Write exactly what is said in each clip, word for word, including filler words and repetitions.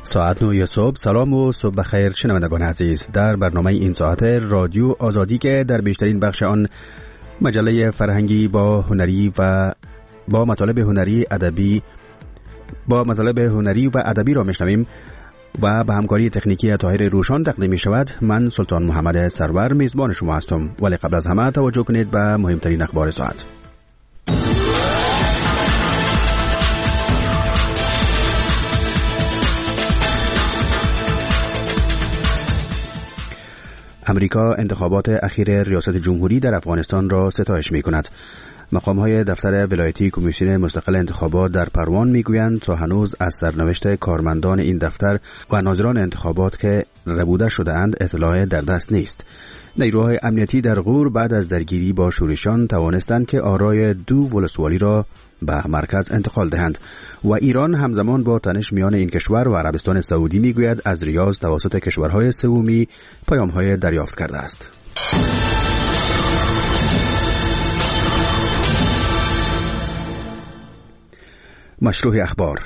ساعت نه صبح. سلام و صبح بخیر شنوندگان عزیز. در برنامه این ساعت رادیو آزادی که در بیشترین بخش آن مجله فرهنگی با هنری و با مطالب هنری ادبی با مطالب هنری و ادبی را میشنویم و به همکاری تکنیکی طاهر روشان تقدیم می شود. من سلطان محمد سرور میزبان شما هستم، ولی قبل از همه توجه کنید به مهمترین اخبار ساعت. امریکا انتخابات اخیر ریاست جمهوری در افغانستان را ستایش می کند. مقام‌های دفتر ولایتی کمیسیون مستقل انتخابات در پروان میگویند تا هنوز از سرنوشت کارمندان این دفتر و ناظران انتخابات که ربوده شده‌اند اطلاع در دست نیست. نیروهای امنیتی در غور بعد از درگیری با شورشیان توانستند که آرای دو ولسوالی را به مرکز انتقال دهند و ایران همزمان با تنش میان این کشور و عربستان سعودی میگوید از ریاض توسط کشورهای سومی پیام‌های دریافت کرده است. مشروع اخبار.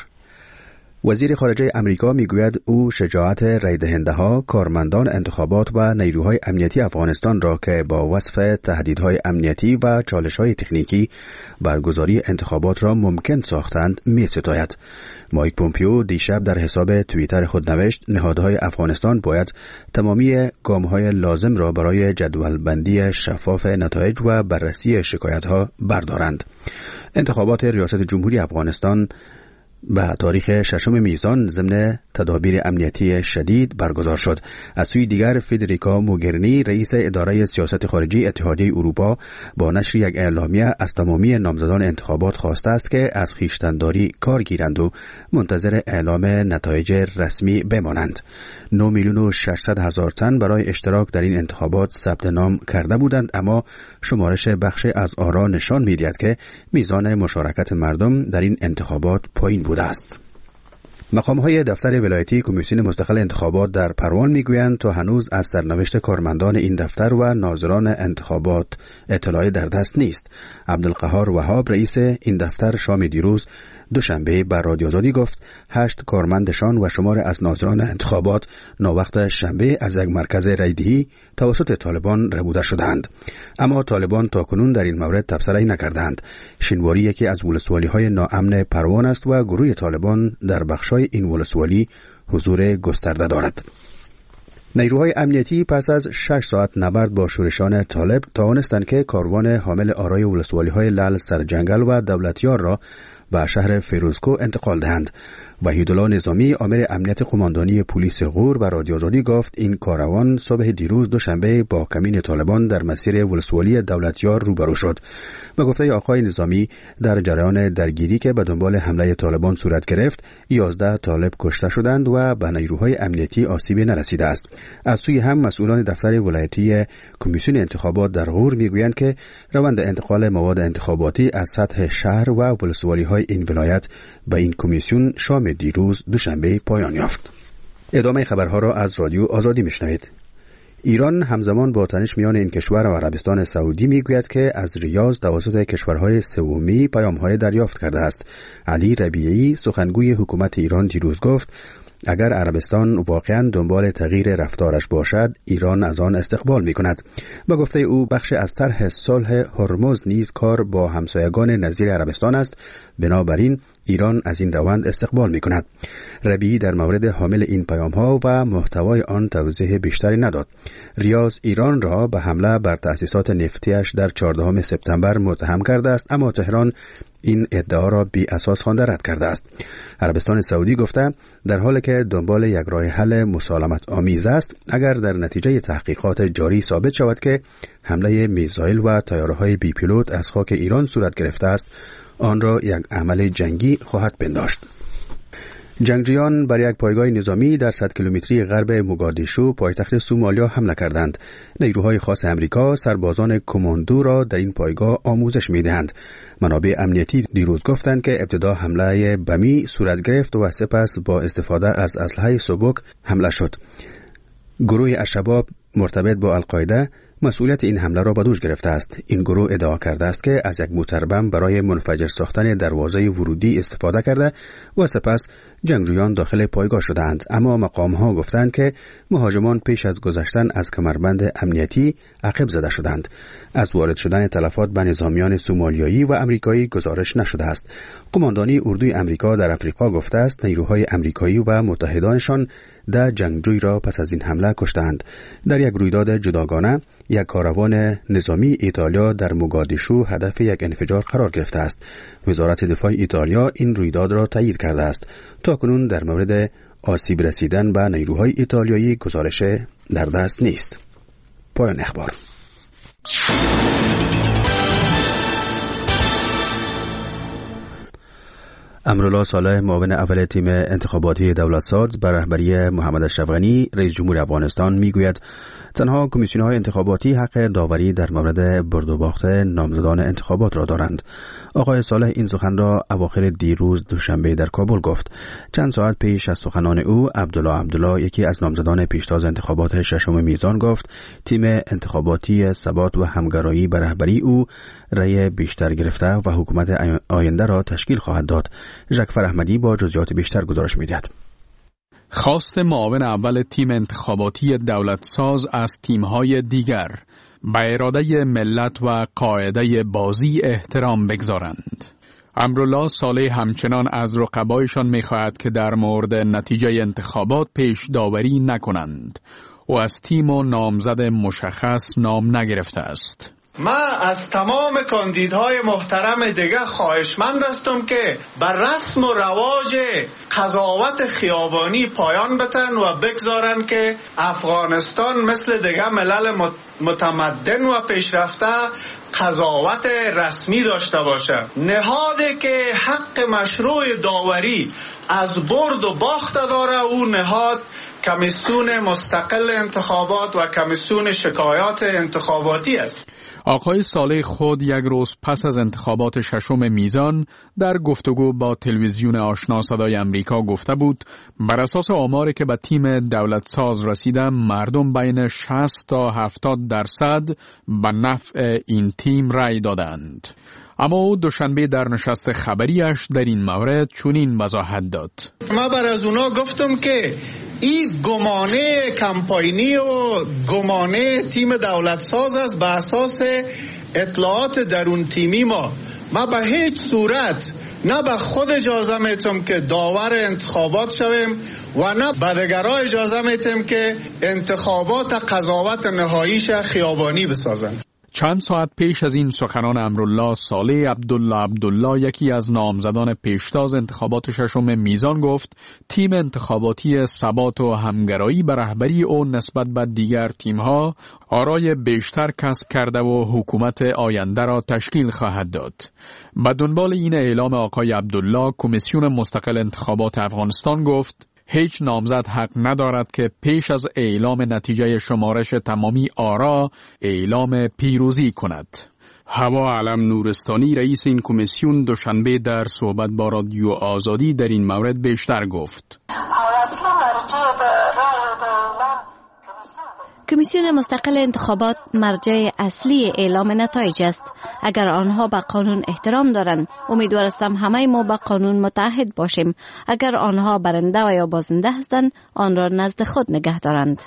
وزیر خارجه امریکا میگوید او شجاعت رای دهنده ها، کارمندان انتخابات و نیروهای امنیتی افغانستان را که با وصف تهدیدهای امنیتی و چالش‌های تکنیکی برگزاری انتخابات را ممکن ساختند می ستاید. مایک پومپیو دیشب در حساب توییتر خود نوشت نهادهای افغانستان باید تمامی گام‌های لازم را برای جدولبندی شفاف نتایج و بررسی شکایت‌ها بردارند. انتخابات ریاست جمهوری افغانستان به تاریخ ششم میزان ضمن تدابیر امنیتی شدید برگزار شد. از سوی دیگر فدریکا موگرینی رئیس اداره سیاست خارجی اتحادیه اروپا با نشر یک اعلامیه از تمامی نامزدان انتخابات خواسته است که از خویشتن‌داری کار گیرند و منتظر اعلام نتایج رسمی بمانند. نه میلیون و ششصد هزار تن برای اشتراک در این انتخابات ثبت نام کرده بودند، اما شمارش بخش از آرا نشان می‌دهد که میزان مشارکت مردم در این انتخابات پایین بوده است. مقام‌های دفتر ولایتی کمیسیون مستقل انتخابات در پروان میگویند تا هنوز از سرنوشت کارمندان این دفتر و ناظران انتخابات اطلاعی در دست نیست. عبدالقهار وهاب رئیس این دفتر شام دیروز دوشنبه بر رادیو آزادی گفت هشت کارمندشان و شمار از ناظران انتخابات ناوقت شنبه از یک مرکز رایدهی توسط طالبان ربوده شدند، اما طالبان تاکنون در این مورد تبصره نکردند. شینواری یکی از ولسوالی‌های ناامن پروان است و گروه طالبان در بخش‌های این ولسوالی حضور گسترده دارد. نیروهای امنیتی پس از شش ساعت نبرد با شورشان طالب توانستند که کاروان حامل آرای ولسوالی‌های لعل سرجنگل و دولتیار را به شهر فیروزکو انتقال دهند. وحیدالله نظامی آمر امنیت قماندانی پلیس غور به رادیو آزادی گفت این کاروان صبح دیروز دوشنبه با کمین طالبان در مسیر ولسوالی دولتیار روبرو شد. به گفته آقای نظامی در جریان درگیری که به دنبال حمله طالبان صورت گرفت یازده طالب کشته شدند و به نیروهای امنیتی آسیبی نرسیده است. از سوی هم مسئولان دفتر ولایتی کمیسیون انتخابات در غور میگویند که روند انتقال مواد انتخاباتی از سطح شهر و ولسوالی‌های این ولایت به این کمیسیون شام دیروز دوشنبه پایان یافت. ادامه خبرها را از رادیو آزادی میشنوید. ایران همزمان با تنش میان این کشور و عربستان سعودی میگوید که از ریاض توسط کشورهای سومی پیام‌های دریافت کرده است. علی ربیعی سخنگوی حکومت ایران دیروز گفت اگر عربستان واقعاً دنبال تغییر رفتارش باشد ایران از آن استقبال می‌کند. با گفته او بخش از طرح صلح هرمز نیز کار با همسایگان نظیر عربستان است، بنابراین ایران از این روند استقبال می‌کند. ربیعی در مورد حامل این پیام‌ها و محتوای آن توضیح بیشتری نداد. ریاض ایران را به حمله بر تأسیسات نفتیش در چهاردهم سپتامبر متهم کرده است، اما تهران این ادعا را بی اساس خوانده رد کرده است. عربستان سعودی گفته در حالی که دنبال یک راه حل مسالمت آمیز است، اگر در نتیجه تحقیقات جاری ثابت شود که حمله میزایل و طیاره‌های بی پیلوت از خاک ایران صورت گرفته است، آن را یک عمل جنگی خواهد پنداشت. جنگجویان بر یک پایگاه نظامی در صد کیلومتری غرب موگادیشو پایتخت سومالیا حمله کردند. نیروهای خاص امریکا سربازان کماندو را در این پایگاه آموزش می‌دهند. منابع امنیتی دیروز گفتند که ابتدا حمله بمی صورت گرفت و سپس با استفاده از اسلحه سبک حمله شد. گروه الشباب مرتبط با القاعده مسئولیت این حمله را به دوش گرفته است. این گروه ادعا کرده است که از یک موتر بم برای منفجر ساختن دروازه ورودی استفاده کرده و سپس جنگجویان داخل پایگاه شدند، اما مقام‌ها گفتند که مهاجمان پیش از گذشتن از کمربند امنیتی عقب زده شدند. از وارد شدن تلفات به نظامیان سومالیایی و امریکایی گزارش نشده است. قماندانی اردوی امریکا در افریقا گفته است نیروهای امریکایی و متحدانشان ده جنگجوی را پس از این حمله کشتند. در یک رویداد جداگانه یک کاروان نظامی ایتالیا در موگادیشو هدف یک انفجار قرار گرفته است. وزارت دفاع ایتالیا این رویداد را تایید کرده است. تاکنون در مورد آسیب رسیدن به نیروهای ایتالیایی گزارش در دست نیست. پایان اخبار. امرالله صالح، معاون اول تیم انتخاباتی دولتساز به رهبری محمد اشرف غنی رئیس جمهور افغانستان میگوید تنها کمیسیون‌های انتخاباتی حق داوری در مورد برد و باخت نامزدان انتخابات را دارند. آقای صالح این سخن را اواخر دیروز دوشنبه در کابل گفت. چند ساعت پیش از سخنان او، عبدالله عبدالله، یکی از نامزدان پیشتاز انتخابات ششم میزان، گفت تیم انتخاباتی ثبات و همگرایی به رهبری او رأی بیشتر گرفته و حکومت آینده را تشکیل خواهد داد. ژکفر احمدی با جزئیات بیشتر گزارش می‌دهد. خواست معاون اول تیم انتخاباتی دولتساز از تیم‌های دیگر به اراده ملت و قاعده بازی احترام بگذارند. امرالله صالح همچنان از رقبایشان می‌خواهد که در مورد نتیجه انتخابات پیش داوری نکنند و از تیم و نامزد مشخص نام نگرفته است. ما از تمام کاندیدهای محترم دیگه خواهشمند هستم که بر رسم و رواج قضاوت خیابانی پایان بتن و بگذارن که افغانستان مثل دیگه ملل متمدن و پیشرفته قضاوت رسمی داشته باشه. نهادی که حق مشروع داوری از برد و باخت داره او نهاد کمیسیون مستقل انتخابات و کمیسیون شکایات انتخاباتی است. آقای صالح خود یک روز پس از انتخابات ششم میزان در گفتگو با تلویزیون آشنا صدای امریکا گفته بود بر اساس آماری که به تیم دولتساز رسیده مردم بین شصت تا هفتاد درصد به نفع این تیم رأی دادند. اما او دوشنبه در نشست خبریش در این مورد چنین وضاحت داد. ما بر از اونا گفتم که این گمانه کمپاینی و گمانه تیم دولتساز است به اساس اطلاعات درون تیمی ما. ما به هیچ صورت نه به خود اجازه میتم که داور انتخابات شویم و نه به دیگرها اجازه میتم که انتخابات قضاوت نهاییش خیابانی بسازن. چند ساعت پیش از این سخنان امرالله صالح، عبدالله عبدالله، یکی از نامزدان پیشتاز انتخابات ششم میزان، گفت تیم انتخاباتی ثبات و همگرایی به رهبری او نسبت به دیگر تیم‌ها آرای بیشتر کسب کرده و حکومت آینده را تشکیل خواهد داد. به دنبال این اعلام آقای عبدالله، کمیسیون مستقل انتخابات افغانستان گفت هیچ نامزد حق ندارد که پیش از اعلام نتیجه شمارش تمامی آرا اعلام پیروزی کند. هوا علم نورستانی، رئیس این کمیسیون، دوشنبه در صحبت با رادیو آزادی در این مورد بیشتر گفت. کمیسیون مستقل انتخابات مرجع اصلی اعلام نتایج است. اگر آنها به قانون احترام دارند، امیدوار هستم همه ما به قانون متحد باشیم. اگر آنها برنده و یا بازنده هستند، آن را نزد خود نگه دارند.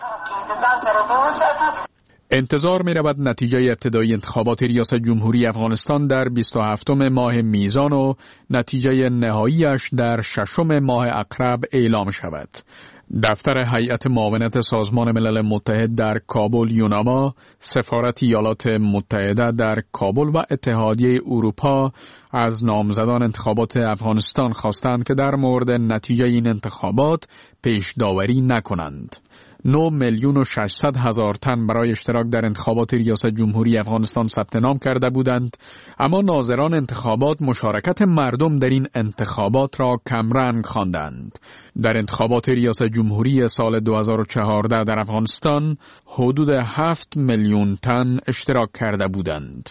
انتظار می رود نتیجه ابتدایی انتخابات ریاست جمهوری افغانستان در بیست و هفتم ماه میزان و نتیجه نهاییش در ششم ماه عقرب اعلام شود. دفتر هیئت معاونت سازمان ملل متحد در کابل یوناما، سفارت ایالات متحده در کابل و اتحادیه اروپا از نامزدان انتخابات افغانستان خواستند که در مورد نتیجه این انتخابات پیش داوری نکنند. نه میلیون و ششصد هزار تن برای اشتراک در انتخابات ریاست جمهوری افغانستان ثبت نام کرده بودند، اما ناظران انتخابات مشارکت مردم در این انتخابات را کمرنگ خواندند. در انتخابات ریاست جمهوری سال دو هزار و چهارده در افغانستان حدود هفت میلیون تن اشتراک کرده بودند.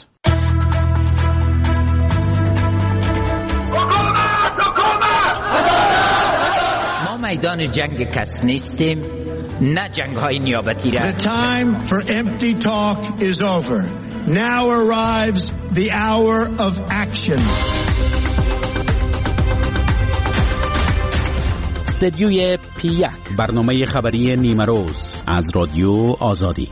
ما میدان جنگ کس نیستیم نه جنگ‌های نیابتی را. The time for empty talk is over. Now arrives the hour of action. استدیوی پی یک، برنامه خبری نیمه روز از رادیو آزادی.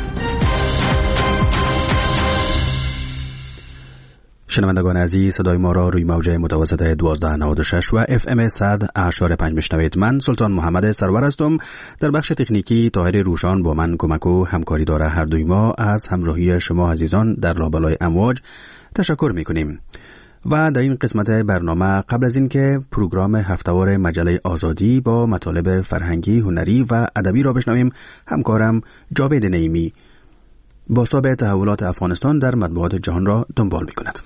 شنوندگان عزیز، صدای ما را روی موج متوسط دوازده نود و شش و اف ام صد اعشار پنج میشنوید. من سلطان محمد سرور هستم. در بخش تکنیکی طاهر روشان با من کمک و همکاری داره. هر دوی ما از همراهی شما عزیزان در لابلای امواج تشکر میکنیم. و در این قسمت برنامه قبل از اینکه پروگرام هفته‌وار مجله آزادی با مطالب فرهنگی، هنری و ادبی را بشنویم، همکارم جاوید نعیمی بازتاب تحولات افغانستان در مطبوعات جهان را دنبال میکند.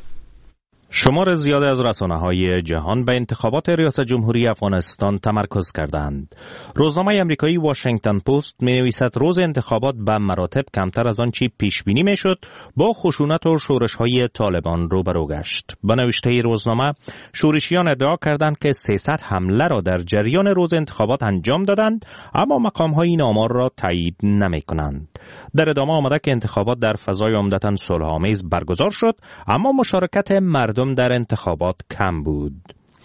شمار زیاد از رسانه‌های جهان به انتخابات ریاست جمهوری افغانستان تمرکز کردند. روزنامه آمریکایی واشنگتن پست می‌نویسد روز انتخابات به مراتب کمتر از آنچه پیش بینی می‌شد با خشونت و شورش‌های طالبان روبرو گشت. با نوشته روزنامه، شورشیان ادعا کردند که سیصد حمله را در جریان روز انتخابات انجام دادند، اما مقام‌های این آمار را تایید نمی‌کنند. در ادامه آمده که انتخابات در فضای عمدتاً صلح‌آمیز برگزار شد، اما مشارکت مردم در انتخابات کم بود.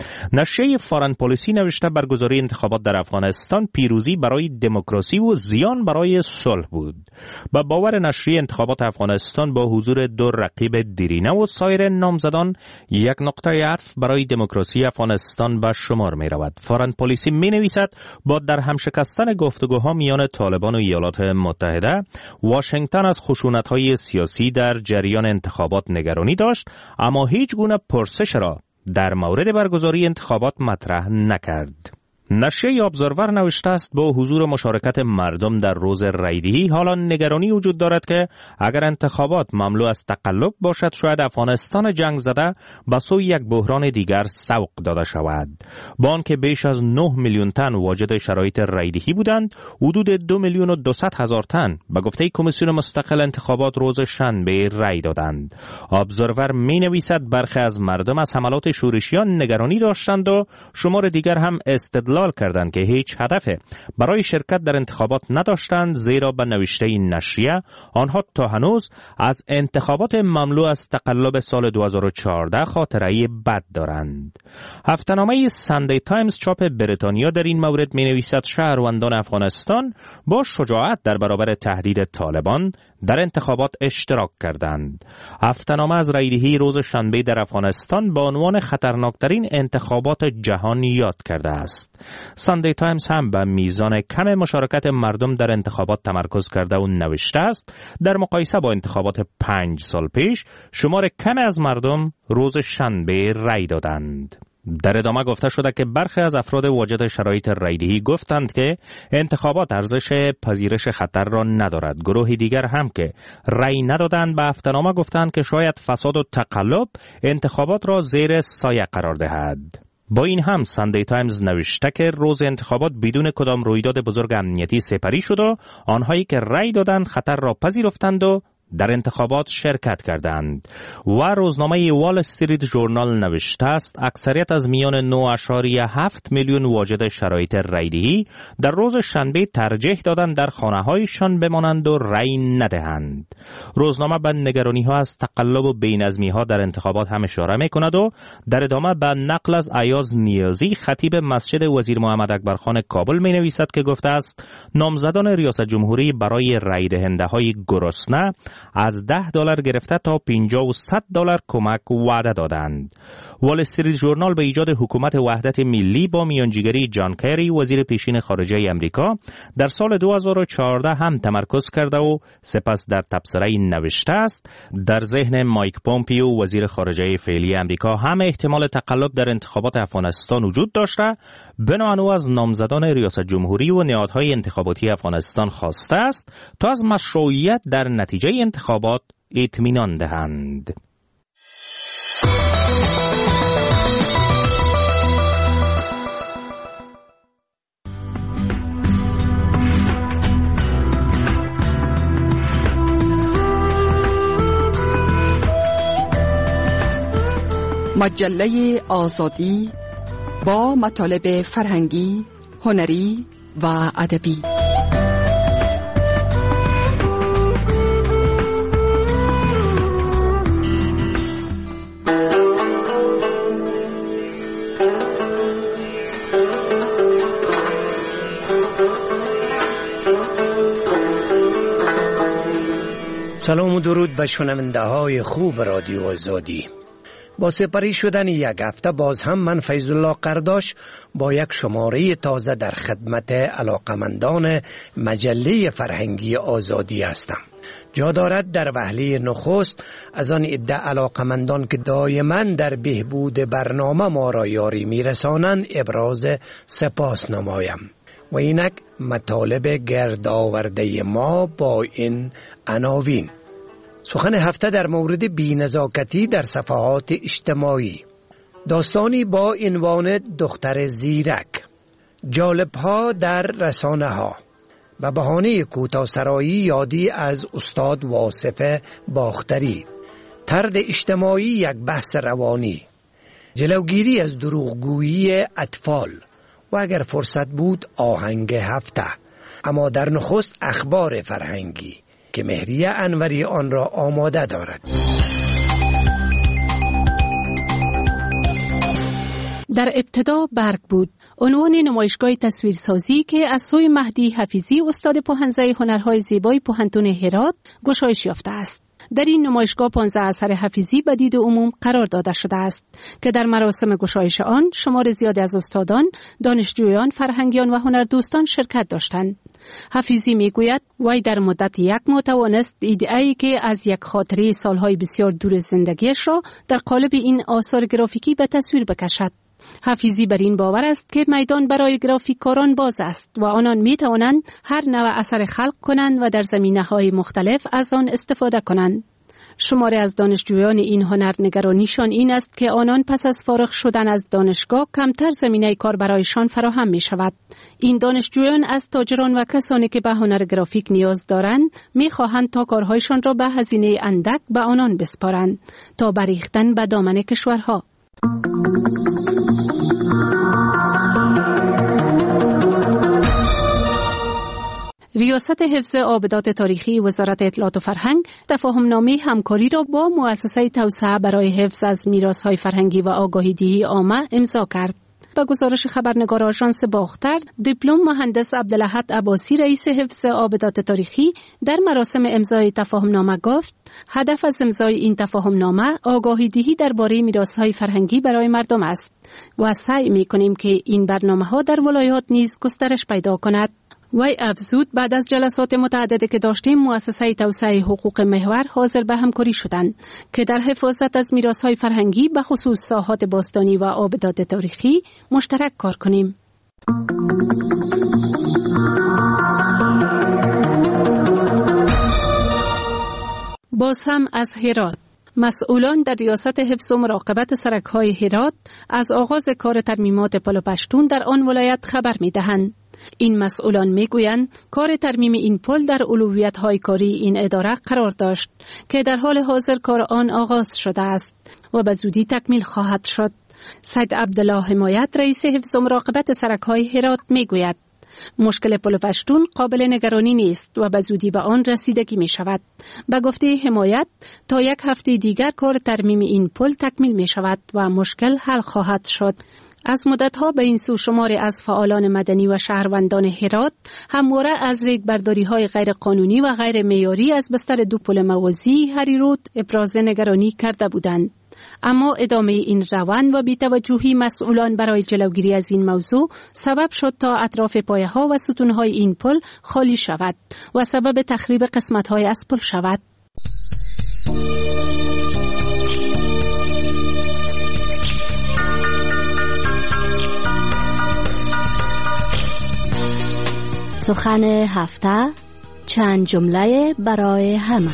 نشریه فارن پالیسی نوشته برگزاری انتخابات در افغانستان پیروزی برای دموکراسی و زیان برای صلح بود. با باور نشریه، انتخابات افغانستان با حضور دو رقیب دیرینه و سایر نامزدان یک نقطه عطف برای دموکراسی افغانستان به شمار می رود. فارن پالیسی می نویسد با در هم شکستن گفتگوها میان طالبان و ایالات متحده، واشنگتن از خشونت‌های سیاسی در جریان انتخابات نگرانی داشت، اما هیچ گونه پرسش را در مورد برگزاری انتخابات مطرح نکرد. نشریه ابزرور نوشته است با حضور مشارکت مردم در روز رایدهی حالا نگرانی وجود دارد که اگر انتخابات مملو از تقلب باشد، شاید افغانستان جنگ زده به سوی یک بحران دیگر سوق داده شود. با آنکه بیش از نه میلیون تن واجد شرایط رایدهی بودند، حدود دو میلیون و دویست هزار تن به گفته کمیسیون مستقل انتخابات روز شنبه رای دادند. ابزرور می نویسد برخی از مردم از حملات شورشیان نگرانی داشتند و شمار دیگر هم استدلال کردند که هیچ هدف برای شرکت در انتخابات نداشتند، زیرا به نوشته این نشریه آنها تا هنوز از انتخابات مملو از تقلب سال دو هزار و چهارده خاطره بد دارند. هفته‌نامه ساندی تایمز چاپ بریتانیا در این مورد می نویسد شهروندان افغانستان با شجاعت در برابر تهدید طالبان در انتخابات اشتراک کردند. هفته‌نامه از رایدهی روز شنبه در افغانستان با عنوان خطرناکترین انتخابات جهان یاد کرده است. ساندی تایمز هم به میزان کم مشارکت مردم در انتخابات تمرکز کرده و نوشته است در مقایسه با انتخابات پنج سال پیش، شمار کم از مردم روز شنبه رای دادند. در ادامه گفته شده که برخی از افراد واجد شرایط رایدهی گفتند که انتخابات ارزش پذیرش خطر را ندارد. گروه دیگر هم که رای ندادند به هفته‌نامه گفتند که شاید فساد و تقلب انتخابات را زیر سایه قرار دهد. با این هم ساندی تایمز نوشته که روز انتخابات بدون کدام رویداد بزرگ امنیتی سپری شد و آنهایی که رای دادند خطر را پذیرفتند و در انتخابات شرکت کردند. و روزنامه وال استریت ژورنال نوشته است اکثریت از میان نه اشاریه هفت میلیون واجد شرایط رایدهی در روز شنبه ترجیح دادند در خانه‌هایشان بمانند و رای ندهند. روزنامه به نگرانی‌ها از تقلب و بی‌نظمی‌ها در انتخابات هم اشاره می‌کند و در ادامه به نقل از ایاز نیازی خطیب مسجد وزیر محمد اکبرخان کابل می‌نویسد که گفته است نامزدان ریاست جمهوری برای رای دهنده‌های گرسنه از ده دلار گرفته تا پنجاه و صد دلار کمک وعده دادند. وال استریت ژورنال به ایجاد حکومت وحدت ملی با میانجیگری جان کری وزیر پیشین خارجه امریکا در سال دو هزار و چهارده هم تمرکز کرده و سپس در تبصره نوشته است در ذهن مایک پومپیو وزیر خارجه فعلی امریکا هم احتمال تقلب در انتخابات افغانستان وجود داشته. بنابراین از نامزدان ریاست جمهوری و نهادهای انتخاباتی افغانستان خواسته است تا از مشروعیت در نتیجه انتخابات اطمینان دهند. مجله آزادی با مطالب فرهنگی، هنری و ادبی. سلام و درود به شنونده های خوب رادیو آزادی. با سپری شدن یک هفته باز هم من فیض الله قرداش با یک شماره تازه در خدمت علاقمندان مجله فرهنگی آزادی هستم. جا دارد در وهله نخست از آن عده علاقمندان که دائما در بهبود برنامه ما را یاری میرسانند ابراز سپاس نمایم و اینک مطالب گرد آورده ما با این عناوین. سخن هفته در مورد بی‌نزاکتی در صفحات اجتماعی، داستانی با عنوان دختر زیرک، جالب‌ها در رسانه ها، به بهانه کوتاه‌سرایی یادی از استاد واصف باختری، طرد اجتماعی یک بحث روانی، جلوگیری از دروغگویی اطفال و اگر فرصت بود آهنگ هفته. اما در نخست اخبار فرهنگی که مهریه انوری آن را آماده دارد. در ابتدا برگ بود، عنوان نمایشگاه تصویرسازی که از سوی مهدی حفیظی استاد پوهنزه هنرهای زیبای پوهنتون هرات گشایش یافته است. در این نمایشگاه پانزده اثر حفیظی به دید عموم قرار داده شده است که در مراسم گشایش آن شمار زیادی از استادان، دانشجویان، فرهنگیان و هنردوستان شرکت داشتند. حفیظی میگوید وی در مدت یک ماه توانست ایده‌ای که از یک خاطره سالهای بسیار دور زندگیش را در قالب این آثار گرافیکی به تصویر بکشد. حفیظی بر این باور است که میدان برای گرافیککاران باز است و آنان می توانند هر نوع اثر خلق کنند و در زمینه‌های مختلف از آن استفاده کنند. شماری از دانشجویان این هنر نگرانیشان این است که آنان پس از فارغ شدن از دانشگاه کمتر زمینه کار برایشان فراهم می شود. این دانشجویان از تاجران و کسانی که به هنر گرافیک نیاز دارند می خواهند تا کارهایشان را به هزینه اندک به آنان بسپارند تا بریختن به دامن کشورها. ریاست حفظ آبدات تاریخی وزارت اطلاعات و فرهنگ تفاهمنامه همکاری را با مؤسسه توسعه برای حفظ از میراث‌های فرهنگی و آگاهی دهی عامه امضا کرد. با گزارش خبرنگار آژانس باختر، دیپلم مهندس عبدالاحد عباسی رئیس حفظ آبدات تاریخی در مراسم امضای تفاهمنامه گفت هدف از امضای این تفاهمنامه آگاهی دهی درباره میراث‌های فرهنگی برای مردم است و سعی می‌کنیم که این برنامه‌ها در ولایات نیز گسترش پیدا کند. وی افزود بعد از جلسات متعددی که داشتیم مؤسسه توسعه حقوق محور حاضر به همکاری شدند که در حفاظت از میراث‌های فرهنگی به خصوص ساحات باستانی و آبدات تاریخی مشترک کار کنیم. باز هم از هرات، مسئولان در ریاست حفظ و مراقبت سرک‌های هرات از آغاز کار ترمیمات پل پشتون در آن ولایت خبر می‌دهند. این مسئولان میگویند کار ترمیم این پل در اولویت‌های کاری این اداره قرار داشت که در حال حاضر کار آن آغاز شده است و به زودی تکمیل خواهد شد. سید عبدالله حمایت رئیس حفظ و مراقبت سرک‌های هرات میگوید مشکل پل پشتون قابل نگرانی نیست و به زودی به آن رسیدگی می شود. به گفته حمایت تا یک هفته دیگر کار ترمیم این پل تکمیل می شود و مشکل حل خواهد شد. از مدتها به این سو شماری از فعالان مدنی و شهروندان هرات همواره از ریگبرداری‌های غیر قانونی و غیر معیاری از بستر دو پل موازی هریرود ابراز نگرانی کرده بودند. اما ادامه این روند و بی‌توجهی مسئولان برای جلوگیری از این موضوع سبب شد تا اطراف پایه‌ها و ستون‌های این پل خالی شود و سبب تخریب قسمت‌های از پل شود. سخن هفته، چند جمله برای همه.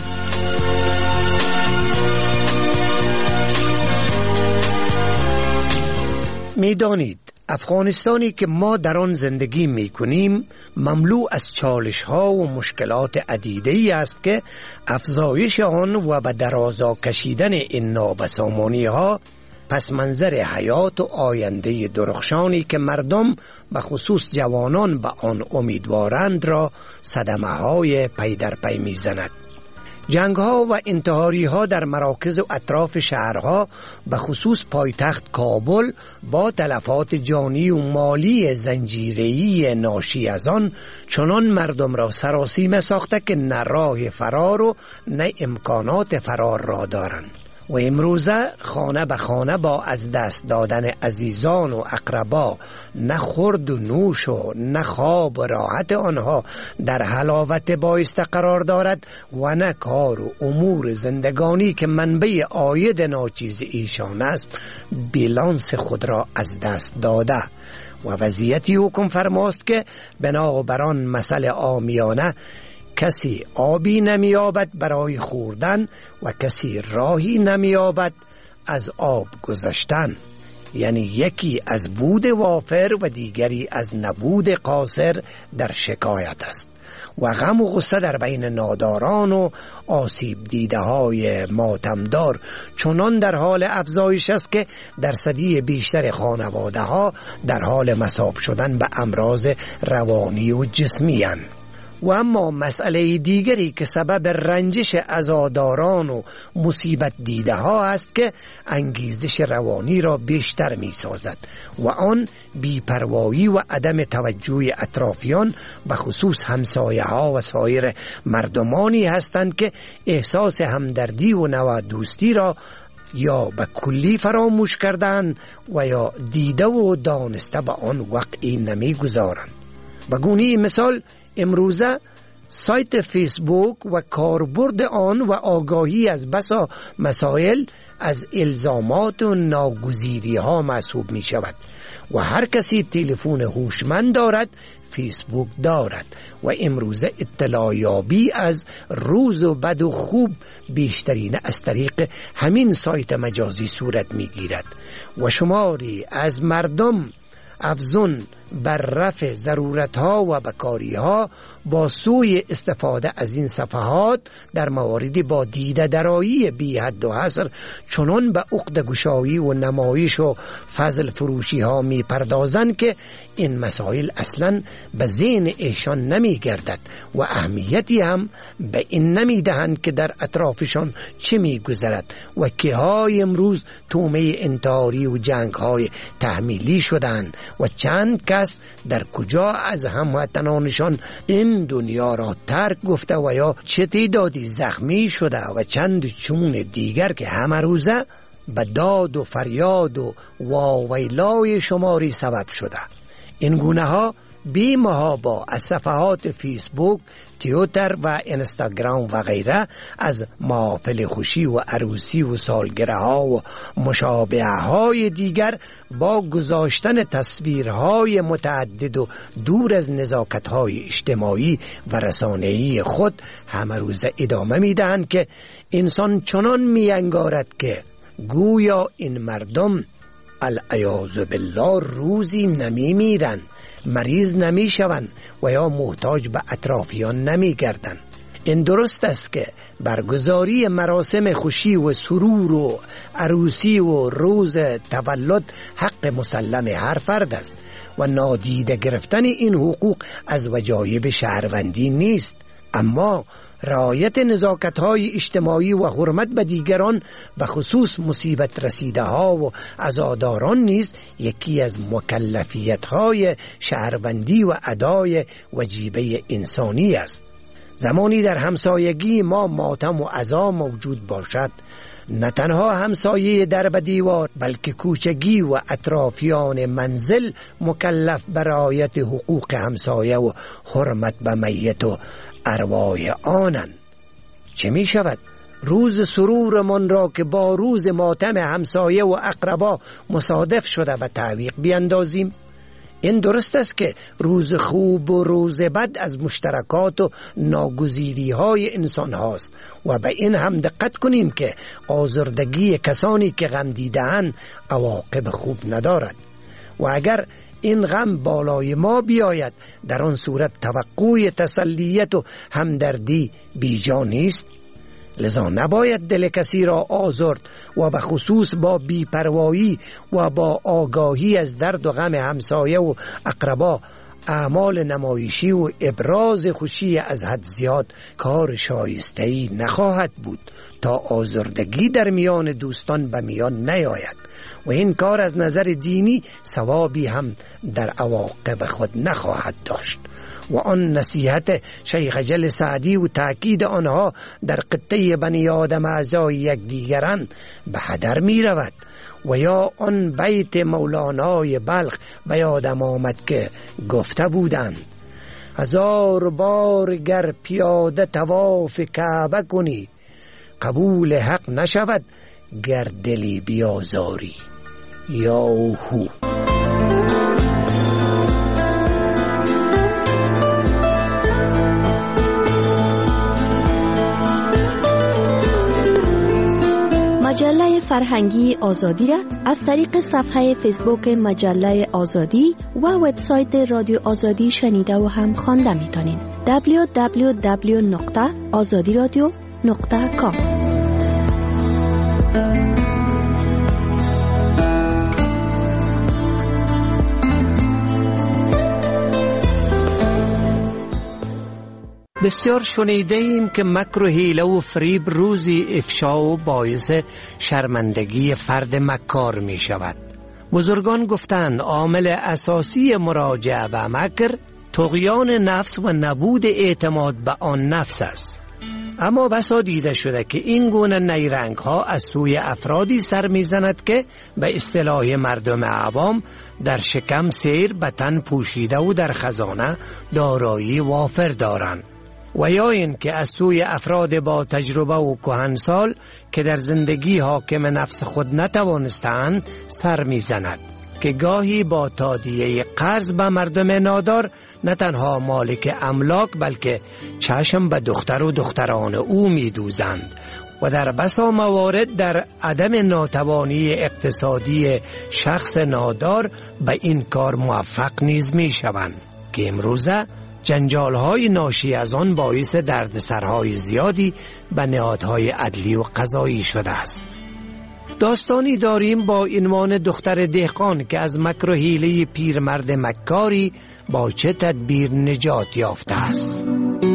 میدانید افغانستانی که ما در آن زندگی می کنیم مملو از چالش ها و مشکلات عدیده‌ای است که افزایش آن و به درازا کشیدن این نابسامانی ها پس منظر حیات و آینده درخشانی که مردم به خصوص جوانان به آن امیدوارند را صدمه های پی در پی می زند. جنگ ها و انتحاری ها در مراکز و اطراف شهرها به خصوص پایتخت کابل با تلفات جانی و مالی زنجیره‌ای ناشی از آن چنان مردم را سراسیمه ساخته که نه راه فرار و نه امکانات فرار را دارند. و امروزه خانه به خانه با از دست دادن عزیزان و اقربا نه خورد و نوش و نه خواب و راحت آنها در حلاوت بایسته قرار دارد و نه کار و امور زندگانی که منبع عاید ناچیز ایشان است بیلانس خود را از دست داده و وضعیتی حکم فرماست که بنابران مسئله عامیانه کسی آبی نمیابد برای خوردن و کسی راهی نمیابد از آب گذشتن، یعنی یکی از بود وافر و دیگری از نبود قاصر در شکایت است و غم و غصه در بین ناداران و آسیب دیده های ماتمدار چنان در حال افزایش است که درصدی بیشتر خانواده ها در حال مصاب شدن به امراض روانی و جسمی اند. و اما مسئله دیگری که سبب رنجش عزاداران و مصیبت دیده ها است که انگیزش روانی را بیشتر می سازد و آن بی‌پروایی و عدم توجه اطرافیان به خصوص همسایه ها و سایر مردمانی هستند که احساس همدردی و نوع دوستی را یا به کلی فراموش کردند و یا دیده و دانسته به آن وقعی نمی گذارند. به گونه مثال امروزه سایت فیسبوک و کاربرد آن و آگاهی از بسا مسائل از الزامات و ناگزیری ها محسوب می شود و هر کسی تلفن هوشمند دارد فیسبوک دارد و امروزه اطلاع یابی از روز و بد و خوب بیشترین از طریق همین سایت مجازی صورت می گیرد و شماری از مردم افزون بر رفع ضرورتها و بکاریها با سوی استفاده از این صفحات در مواردی با دیده درایی بی حد و حصر چنان به عقد گشایی و نمایش و فضل فروشی ها می پردازند که این مسائل اصلا به ذهن ایشان نمی گردد و اهمیتی هم به این نمی دهند که در اطرافشان چه می گذرد و که های امروز تومه انتحاری و جنگ های تحمیلی شدند و چند کس در کجا از هموطنانشان این دنیا را ترک گفته و یا چه تعدادی زخمی شده و چند چون دیگر که همه روزه به داد و فریاد و واویلای شماری سبب شده. این گونه ها بی محابا از صفحات فیسبوک، توییتر و اینستاگرام و غیره از محافل خوشی و عروسی و سالگره ها و مشابه های دیگر با گذاشتن تصویرهای متعدد و دور از نزاکت های اجتماعی و رسانه‌ای خود همه روز ادامه می دهند که انسان چنان می انگارد که گویا این مردم العیاذ بالله روزی نمی میرند، مریض نمی شوند و یا محتاج به اطرافیان نمی گردند. این درست است که برگزاری مراسم خوشی و سرور و عروسی و روز تولد حق مسلم هر فرد است و نادیده گرفتن این حقوق از وجایب شهروندی نیست، اما رعایت نزاکت‌های اجتماعی و حرمت به دیگران و خصوص مصیبت رسیده ها و عزاداران نیز یکی از مکلفیت‌های شهروندی و ادای وجیبه انسانی است. زمانی در همسایگی ما ماتم و عزا موجود باشد، نه تنها همسایه در به دیوار بلکه کوچگی و اطرافیان منزل مکلف به رعایت حقوق همسایه و حرمت به میت و ارواح آنند. چه می شود روز سرور من را که با روز ماتم همسایه و اقربا مصادف شده و تعویق بیندازیم؟ این درست است که روز خوب و روز بد از مشترکات و ناگزیری های انسان هاست و به این هم دقت کنیم که آزردگی کسانی که غم دیده‌اند عواقب خوب ندارد و اگر این غم بالای ما بیاید در آن صورت توقع تسلیت و همدردی بیجا نیست. لذا نباید دل کسی را آزرد و به خصوص با بی‌پروایی و با آگاهی از درد و غم همسایه و اقربا اعمال نمایشی و ابراز خوشی از حد زیاد کار شایسته‌ای نخواهد بود تا آزردگی در میان دوستان به میان نیاید و این کار از نظر دینی ثوابی هم در عواقب خود نخواهد داشت و آن نصیحت شیخ جل سعدی و تأکید آنها در قطه بنی آدم اعضای یکدیگران به هدر می رود و یا آن بیت مولانای بلخ به یادم آمد که گفته بودند هزار بار گر پیاده طواف کعبه کنی قبول حق نشود گر دلی بیازاری یا هو. مجله فرهنگی آزادی را از طریق صفحه فیسبوک مجله آزادی و وبسایت رادیو آزادی شنیده و هم خوانده میتونید. دبلیو دبلیو دبلیو نقطه آزادی رادیو نقطه کام. بسیار شنیده ایم که مکر و حیله و فریب روزی افشا و باعث شرمندگی فرد مکار می شود. بزرگان گفتند عامل اساسی مراجعه به مکر طغیان نفس و نبود اعتماد به آن نفس است. اما بسا دیده شده که این گونه نیرنگ ها از سوی افرادی سر می زند که به اصطلاح مردم عوام در شکم سیر به تن پوشیده و در خزانه دارایی وافر دارند و یا این که از سوی افراد با تجربه و کهنسال که در زندگی حاکم نفس خود نتوانستند سر می زند که گاهی با تادیه قرض به مردم نادار نه تنها مالک املاک بلکه چشم به دختر و دختران او می دوزند و در بسا موارد در عدم ناتوانی اقتصادی شخص نادار به این کار موفق نیز می شوند که امروزه جنجال‌های ناشی از آن باعث دردسرهای زیادی به نهادهای عدلی و قضایی شده است. داستانی داریم با عنوان دختر دهقان که از مکر و حیله پیرمرد مکاری با چه تدبیر نجات یافته است.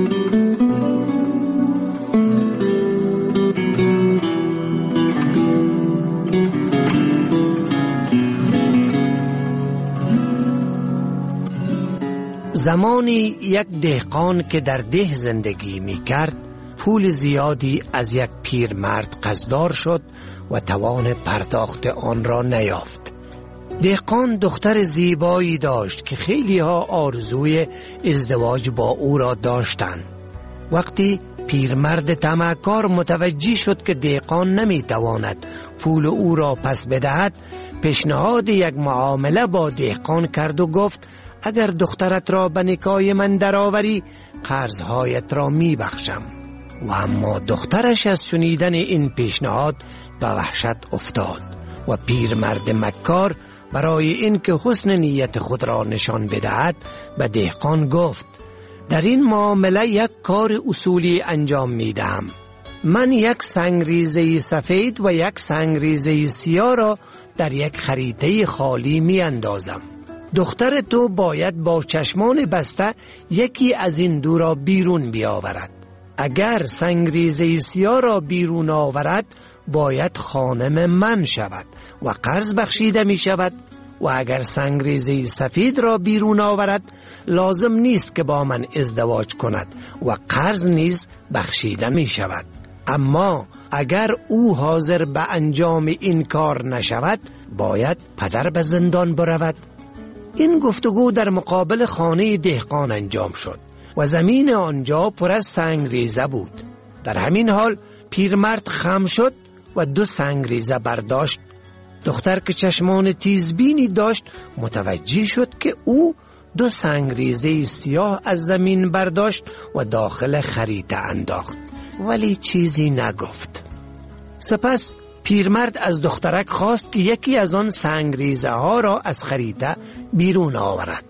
زمانی یک دهقان که در ده زندگی می کرد پول زیادی از یک پیرمرد قرضدار شد و توان پرداخت آن را نیافت. دهقان دختر زیبایی داشت که خیلی ها آرزوی ازدواج با او را داشتند. وقتی پیرمرد طمعکار متوجه شد که دهقان نمی تواند پول او را پس بدهد، پیشنهاد یک معامله با دهقان کرد و گفت اگر دخترت را به نکاح من درآوری قرضهایت را می بخشم. و اما دخترش از شنیدن این پیشنهاد به وحشت افتاد و پیرمرد مکار برای اینکه حسن نیت خود را نشان بدهد به دهقان گفت در این معامله یک کار اصولی انجام می دهم. من یک سنگریزه سفید و یک سنگریزه سیاه را در یک خریطه خالی می اندازم. دختر تو باید با چشمان بسته یکی از این دو را بیرون بیاورد. اگر سنگریزه سیاه را بیرون آورد باید خانم من شود و قرض بخشیده می شود و اگر سنگریزه سفید را بیرون آورد لازم نیست که با من ازدواج کند و قرض نیز بخشیده می شود. اما اگر او حاضر به انجام این کار نشود باید پدر به زندان برود. این گفتگو در مقابل خانه دهقان انجام شد و زمین آنجا پر از سنگریزه بود. در همین حال پیرمرد خم شد و دو سنگریزه برداشت. دختر که چشمان تیزبینی داشت متوجه شد که او دو سنگریزه سیاه از زمین برداشت و داخل خریطه انداخت ولی چیزی نگفت. سپس پیرمرد از دخترک خواست که یکی از آن سنگریزه ها را از خریطه بیرون آورد.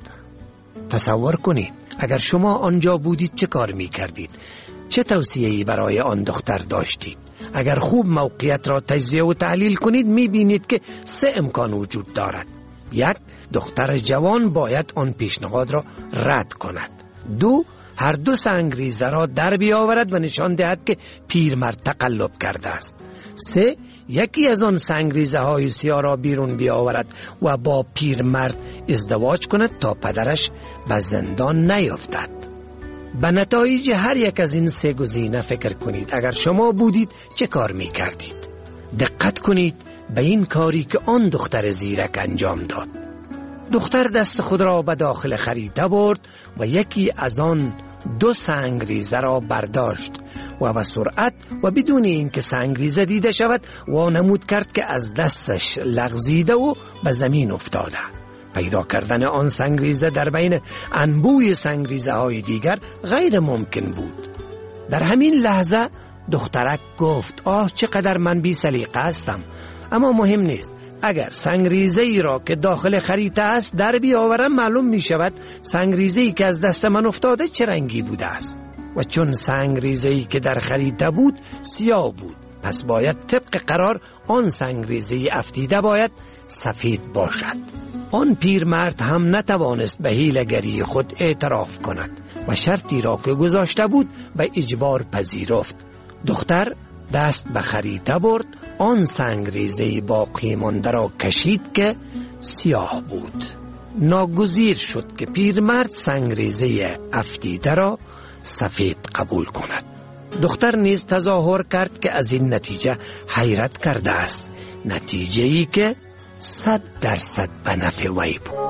تصور کنید اگر شما آنجا بودید چه کار می کردید؟ چه توصیه‌ای برای آن دختر داشتید؟ اگر خوب موقعیت را تجزیه و تحلیل کنید می بینید که سه امکان وجود دارد. یک، دختر جوان باید آن پیشنهاد را رد کند. دو، هر دو سنگریزه را در بیاورد و نشان دهد که پیرمرد تقلب کرده است. سه، یکی از آن سنگریزه های سیاه را بیرون بیاورد و با پیرمرد ازدواج کند تا پدرش به زندان نیفتد. به نتایج هر یک از این سه گزینه فکر کنید. اگر شما بودید چه کار می کردید؟ دقت کنید به این کاری که آن دختر زیرک انجام داد. دختر دست خود را به داخل خریده برد و یکی از آن دو سنگریزه را برداشت و به سرعت و بدون اینکه سنگریزه دیده شود وانمود کرد که از دستش لغزیده و به زمین افتاده. پیدا کردن آن سنگریزه در بین انبوی سنگریزه های دیگر غیر ممکن بود. در همین لحظه دخترک گفت آه چقدر من بی سلیقه هستم، اما مهم نیست. اگر سنگریزه ای را که داخل خریطه است در بیاورم معلوم می شود سنگریزه ای که از دست من افتاده چه رنگی بوده است. و چون سنگریزه ای که در خریطه بود سیاه بود، پس باید طبق قرار آن سنگریزه افتیده باید سفید باشد. آن پیرمرد هم نتوانست به حیله‌گری خود اعتراف کند و شرطی را که گذاشته بود به اجبار پذیرفت. دختر دست به خریطه برد، آن سنگریزه باقی مانده را کشید که سیاه بود. ناگزیر شد که پیرمرد سنگریزه افتیده را سفید قبول کند. دختر نیز تظاهر کرد که از این نتیجه حیرت کرده است، نتیجه ای که صد درصد به نفع وی بود.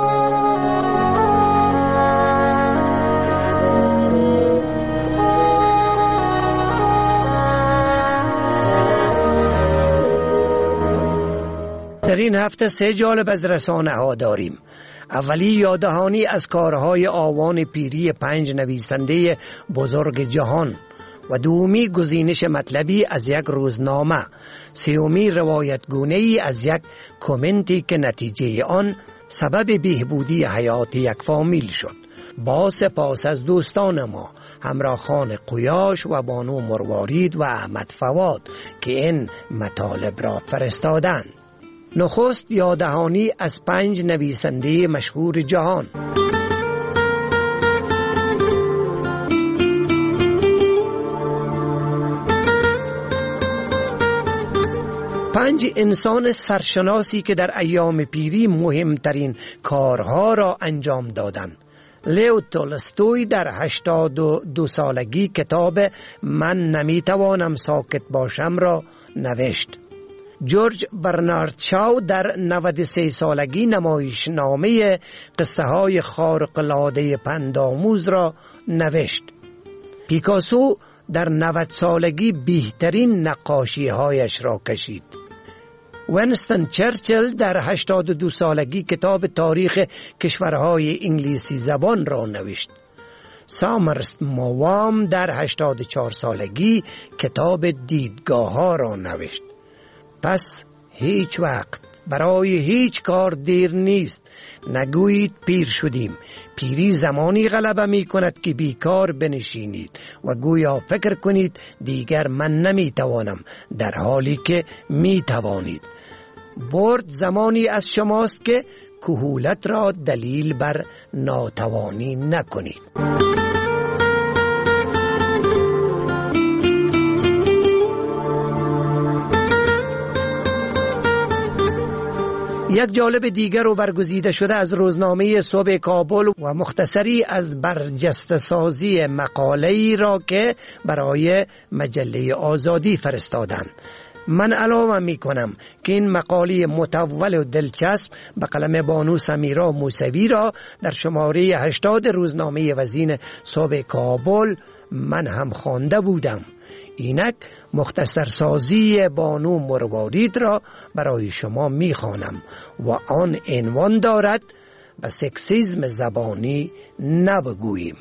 در این هفته سه جالب از رسانه ها داریم. اولی یاددهانی از کارهای آوان پیری پنج نویسنده بزرگ جهان و دومی گزینش مطلبی از یک روزنامه، سومی روایت گونه‌ای از یک کامنتی که نتیجه آن سبب بهبودی حیات یک فامیل شد. با سپاس از دوستان ما همراه خان قیاش و بانو مروارید و احمد فواد که این مطالب را فرستادند. نخست یاددهانی از پنج نویسنده مشهور جهان. پنج انسان سرشناسی که در ایام پیری مهمترین کارها را انجام دادند. لیو تولستوی در هشتاد و دو سالگی کتاب من نمیتوانم ساکت باشم را نوشت. جورج برنارد شاو در نود و سه سالگی نمایشنامه قصه های خارق العاده پندآموز را نوشت. پیکاسو در نود سالگی بهترین نقاشی هایش را کشید. وینستون چرچل در هشتاد و دو سالگی کتاب تاریخ کشورهای انگلیسی زبان را نوشت. سامرس موام در هشتاد و چهار سالگی کتاب دیدگاه ها را نوشت. پس هیچ وقت برای هیچ کار دیر نیست. نگویید پیر شدیم. پیری زمانی غلبه می کند که بیکار بنشینید و گویا فکر کنید دیگر من نمی توانم، در حالی که می توانید. برد زمانی از شماست که کهولت را دلیل بر ناتوانی نکنید. یک جالب دیگر رو برگزیده شده از روزنامه صبح کابل و مختصری از برجسته سازی مقاله‌ای را که برای مجله آزادی فرستادند. من علامه می کنم که این مقاله متول و دلچسب به قلم بانو سمیرا موسوی را در شماره هشتاد روزنامه وزین صبح کابل من هم خوانده بودم. اینک مختصر سازی بانو مروارید را برای شما می خوانم و آن عنوان دارد به سکسیسم زبانی نبگوییم.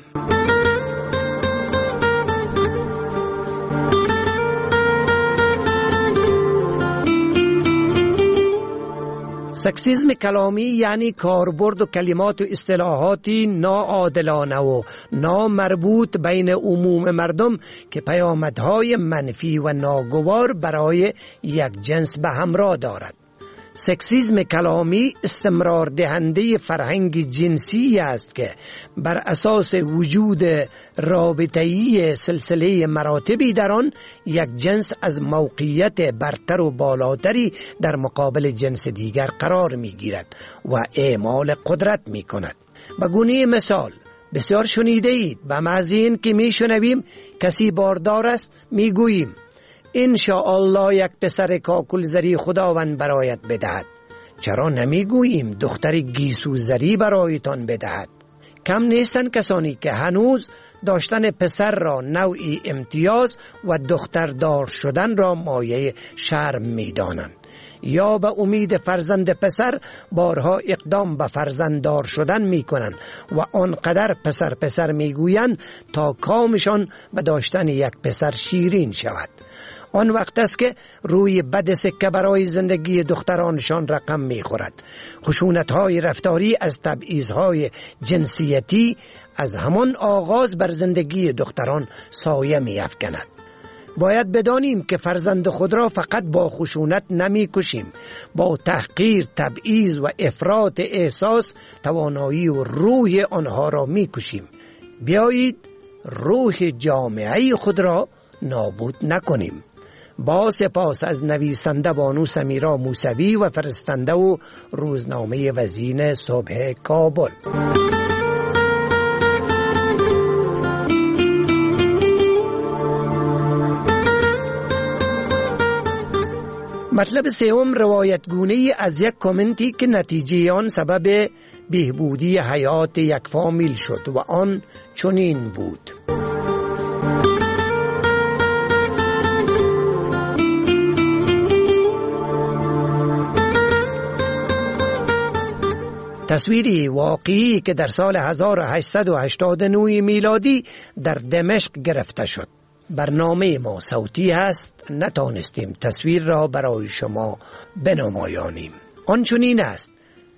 سکسیسم کلامی یعنی کاربرد و کلمات و اصطلاحاتی ناعادلانه و نامربوط بین عموم مردم که پیامدهای منفی و ناگوار برای یک جنس به همراه دارد. سکسیسم کلامی استمرار دهنده فرهنگ جنسی است که بر اساس وجود رابطه‌ای سلسله مراتبی در آن یک جنس از موقعیت برتر و بالاتری در مقابل جنس دیگر قرار می گیرد و اعمال قدرت می کند. به گونه مثال بسیار شنیده اید، به محض این که می شنویم کسی باردار است می گوییم انشاءالله یک پسر کاکل زری خداوند برایت بدهد. چرا نمی گوییم دختر گیسو زری برایتان بدهد؟ کم نیستن کسانی که هنوز داشتن پسر را نوعی امتیاز و دختردار شدن را مایه شرم می دانند، یا به امید فرزند پسر بارها اقدام به فرزنددار شدن می کنند و آنقدر پسر پسر می گویند تا کامشان به داشتن یک پسر شیرین شود. آن وقت است که روی بد سکه برای زندگی دخترانشان رقم می خورد. خشونت‌های رفتاری از تبعیض‌های جنسیتی از همان آغاز بر زندگی دختران سایه می افکند. باید بدانیم که فرزند خود را فقط با خشونت نمی کشیم، با تحقیر، تبعیض و افراط احساس توانایی و روح آنها را می کشیم. بیایید روح جامعه خود را نابود نکنیم. با سپاس از نویسنده بانو سمیرا موسوی و فرستنده و روزنامه وزین صبح کابل. مطلب سوم روایت گونه از یک کامنتی که نتیجه آن سبب بهبودی حیات یک فامیل شد و آن چنین بود: تصویری واقعی که در سال هزار و هشتصد و هشتاد و نه میلادی در دمشق گرفته شد. برنامه ما صوتی است، نتانستیم تصویر را برای شما بنمایانیم. آن چنین است: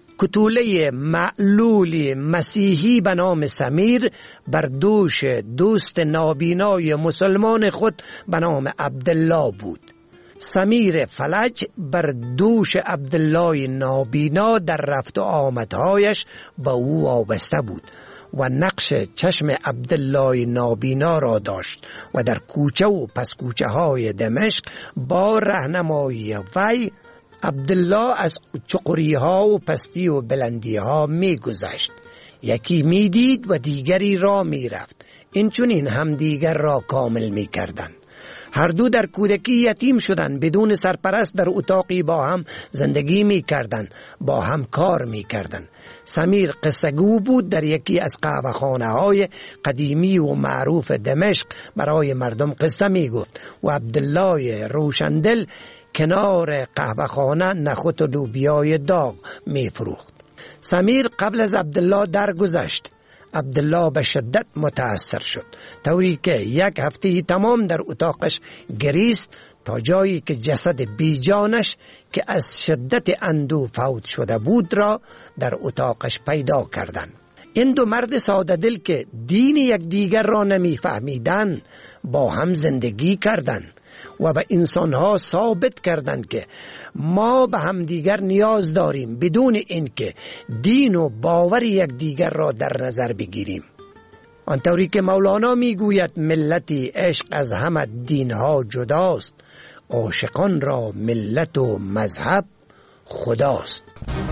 کتوله معلول مسیحی به نام سمیر بر دوش دوست نابینای مسلمان خود به نام عبدالله بود. سمیر فلج بر دوش عبدالله نابینا در رفت و آمدهایش با او وابسته بود و نقش چشم عبدالله نابینا را داشت و در کوچه و پس کوچه های دمشق با رهنمایی وی عبدالله از چقری ها و پستی و بلندی ها می گذشت. یکی می دید و دیگری را می رفت. این چنین هم دیگر را کامل می کردند. هر دو در کودکی یتیم شدند، بدون سرپرست در اتاقی با هم زندگی می کردند، با هم کار می کردند. سمیر قصه‌گو بود، در یکی از قهوه‌خانه های قدیمی و معروف دمشق برای مردم قصه می گفت و عبدالله روشندل کنار قهوه‌خانه نخود و لوبیای داغ می فروخت. سمیر قبل از عبدالله درگذشت. عبدالله به شدت متأثر شد، طوری که یک هفته تمام در اتاقش گریست تا جایی که جسد بیجانش که از شدت اندوه فوت شده بود را در اتاقش پیدا کردند. این دو مرد ساده دل که دین یک دیگر را نمی فهمیدند با هم زندگی کردند و به انسانها ثابت کردند که ما به هم دیگر نیاز داریم بدون اینکه دین و باور یک دیگر را در نظر بگیریم. آنطوری که مولانا میگوید ملتی عشق از همه دینها جداست، عاشقان را ملت و مذهب خداست.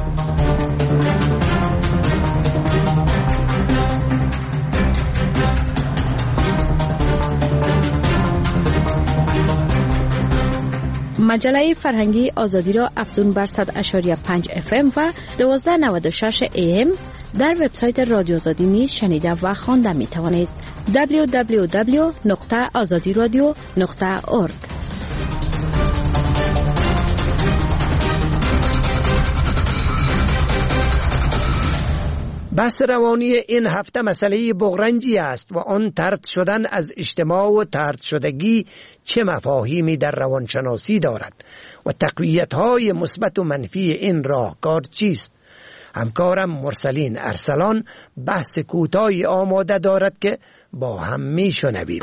مجله فرهنگی آزادی را افزون بر صد و شش و پنج اف ام و دوازده نود و شش ای ام در وبسایت رادیو آزادی نیز شنیده و خوانده می توانید. دبلیو دبلیو دبلیو نقطه آزادی رادیو نقطه اورگ. بحث روانی این هفته مسئله بغرنجی است و آن طرد شدن از اجتماع و طرد شدگی چه مفاهیمی در روانشناسی دارد و تقویت‌های مثبت و منفی این راهکار چیست. همکارم مرسلین ارسلان بحث کوتاهی آماده دارد که با هم میشنویم.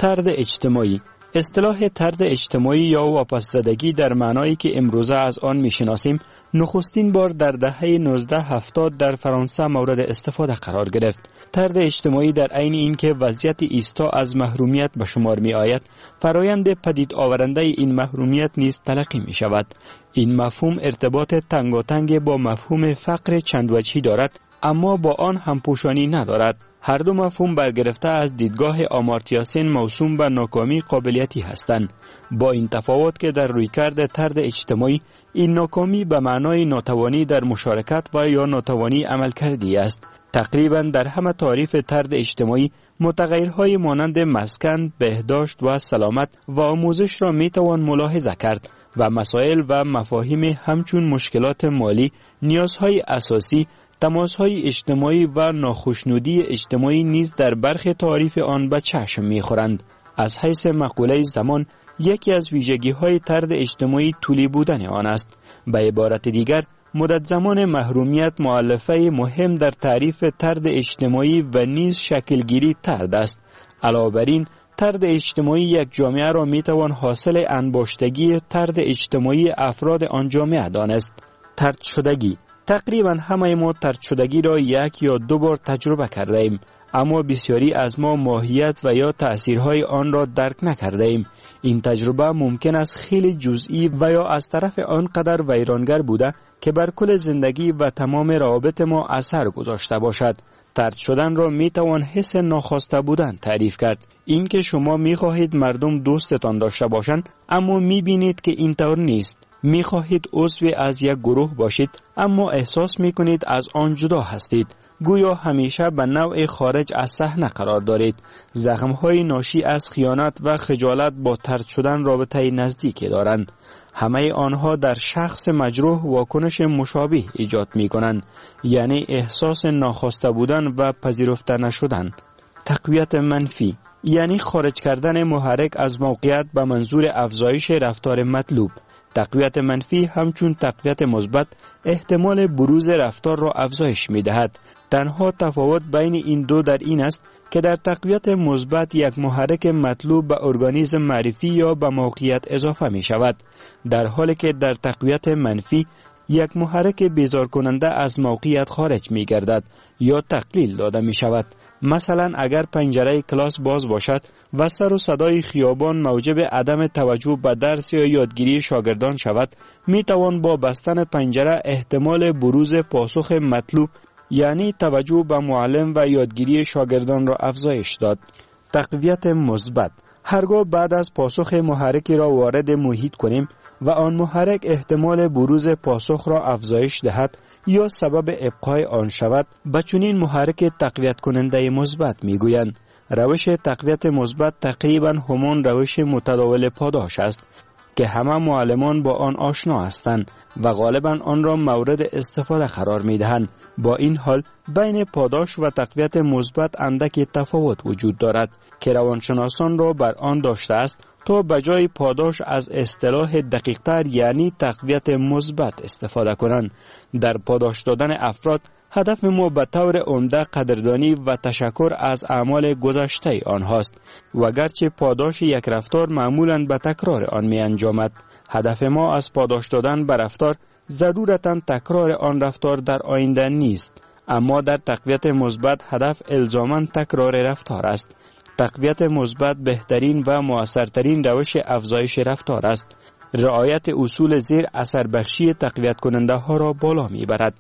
طرد اجتماعی. اصطلاح طرد اجتماعی یا واپس‌زدگی در معنایی که امروزه از آن می‌شناسیم، نخستین بار در دهه نوزده هفتاد در فرانسه مورد استفاده قرار گرفت. طرد اجتماعی در عین اینکه وضعیت ایستا از محرومیت به شمار می‌آید، فرایند پدید آورنده این محرومیت نیز تلقی می‌شود. این مفهوم ارتباط تنگاتنگ با مفهوم فقر چند وجهی دارد، اما با آن همپوشانی ندارد. هر دو مفهوم برگرفته از دیدگاه آمارتیا سن موسوم به ناکامی قابلیتی هستند. با این تفاوت که در رویکرد طرد اجتماعی این ناکامی به معنای ناتوانی در مشارکت و یا ناتوانی عملکردی است. تقریبا در همه تعریف طرد اجتماعی متغیرهای مانند مسکن، بهداشت و سلامت و آموزش را میتوان ملاحظه کرد و مسائل و مفاهیم همچون مشکلات مالی، نیازهای اساسی، تماس‌های اجتماعی و ناخوشنودی اجتماعی نیز در برخی تعریف آن به چشم می‌خورند. از حیث مقوله زمان، یکی از ویژگی‌های طرد اجتماعی طولی بودن آن است. به عبارت دیگر، مدت زمان محرومیت مؤلفه مهم در تعریف طرد اجتماعی و نیز شکلگیری طرد است. علاوه بر این، طرد اجتماعی یک جامعه را می‌توان حاصل انباشتگی طرد اجتماعی افراد آن جامعه دانست. طرد شدگی. تقریبا همه ما طرد شدگی را یک یا دو بار تجربه کرده ایم، اما بسیاری از ما ماهیت و یا تأثیرهای آن را درک نکرده ایم. این تجربه ممکن است خیلی جزئی و یا از طرف آنقدر ویرانگر بوده که بر کل زندگی و تمام روابط ما اثر گذاشته باشد. طرد شدن را می توان حس ناخواسته بودن تعریف کرد. این که شما می خواهید مردم دوستتان داشته باشند، اما می بینید که اینطور نیست. می خواهید عضو از یک گروه باشید، اما احساس می کنید از آن جدا هستید. گویا همیشه به نوع خارج از صحنه قرار دارید. زخم‌های ناشی از خیانت و خجالت با طرد شدن رابطه نزدیکی دارند. همه آنها در شخص مجروح واکنش مشابه ایجاد می کنند، یعنی احساس ناخواسته بودن و پذیرفته نشدن. تقویت منفی یعنی خارج کردن محرک از موقعیت به منظور افزایش رفتار مطلوب. تقویت منفی همچون تقویت مثبت احتمال بروز رفتار را افزایش می دهد. تنها تفاوت بین این دو در این است که در تقویت مثبت یک محرک مطلوب به ارگانیسم معرفی یا به موقعیت اضافه می شود، در حالی که در تقویت منفی یک محرک بیزار کننده از موقعیت خارج می گردد یا تقلیل داده می شود. مثلا اگر پنجره کلاس باز باشد و سر و صدای خیابان موجب عدم توجه به درس یا یادگیری شاگردان شود، می توان با بستن پنجره احتمال بروز پاسخ مطلوب یعنی توجه به معلم و یادگیری شاگردان را افزایش داد. تقویت مثبت هرگاه بعد از پاسخ محرکی را وارد محیط کنیم و آن محرک احتمال بروز پاسخ را افزایش دهد یا سبب ابقای آن شود، به چنین محرک تقویت کننده مثبت میگویند. روش تقویت مثبت تقریبا همان روش متداول پاداش است که همه معلمان با آن آشنا هستند و غالبا آن را مورد استفاده قرار میدهند. با این حال بین پاداش و تقویت مثبت اندکی تفاوت وجود دارد که روانشناسان را بر آن داشته است تا بجای پاداش از اصطلاح دقیق‌تر یعنی تقویت مثبت استفاده کنند. در پاداش دادن افراد هدف ما به طور عمده قدردانی و تشکر از اعمال گذشته آنهاست و گرچه پاداش یک رفتار معمولاً به تکرار آن می انجامد، هدف ما از پاداش دادن به رفتار ضرورتاً تکرار آن رفتار در آینده نیست، اما در تقویت مثبت هدف الزاماً تکرار رفتار است. تقویت مثبت بهترین و مؤثرترین روش افزایش رفتار است. رعایت اصول زیر اثر بخشی تقویت کننده ها را بالا می برد.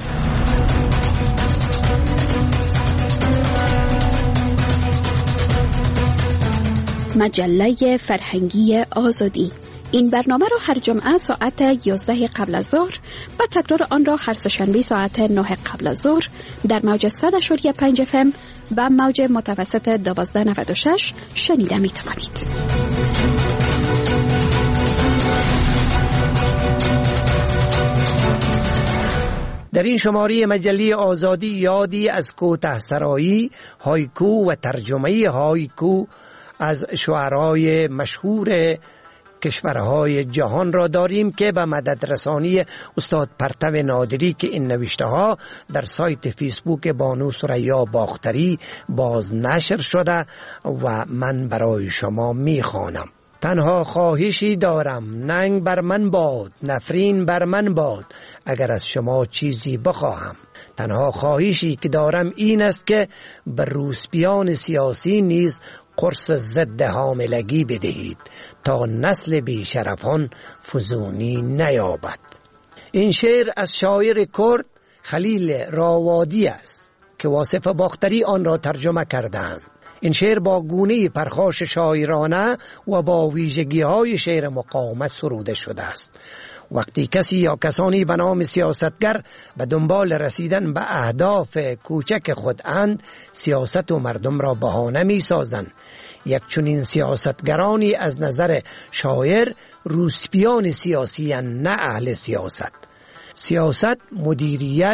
مجله فرهنگی آزادی. این برنامه را هر جمعه ساعت یازده قبل از ظهر و تکرار آن را هر سه‌شنبه ساعت نه قبل از ظهر در موج صد اشاری پنج اف ام و موج متوسط دوازده نود و شش شنیده می توانید. در این شماره مجله آزادی یادی از کوته سرایی، هایکو و ترجمه هایکو از شعرای مشهور کشورهای جهان را داریم که به مدد رسانی استاد پرتو نادری که این نوشته ها در سایت فیسبوک بانو ثریا باختری باز نشر شده و من برای شما می خوانم. تنها خواهشی دارم، ننگ بر من باد، نفرین بر من باد، اگر از شما چیزی بخواهم. تنها خواهشی که دارم این است که بر روسپیان سیاسی نیز قرص ضد حاملگی بدهید تا نسل بیشرفان فزونی نیابد. این شعر از شاعر کرد خلیل راوادی است که واصف باختری آن را ترجمه کردند. این شعر با گونه پرخاش شاعرانه و با ویژگی های شعر مقاومت سروده شده است. وقتی کسی یا کسانی به نام سیاستگر به دنبال رسیدن به اهداف کوچک خود اند، سیاست و مردم را بهانه می سازند. یک چنین سیاستگرانی از نظر شاعر روسپیان سیاسی اند، نه اهل سیاست. سیاست مدیریت،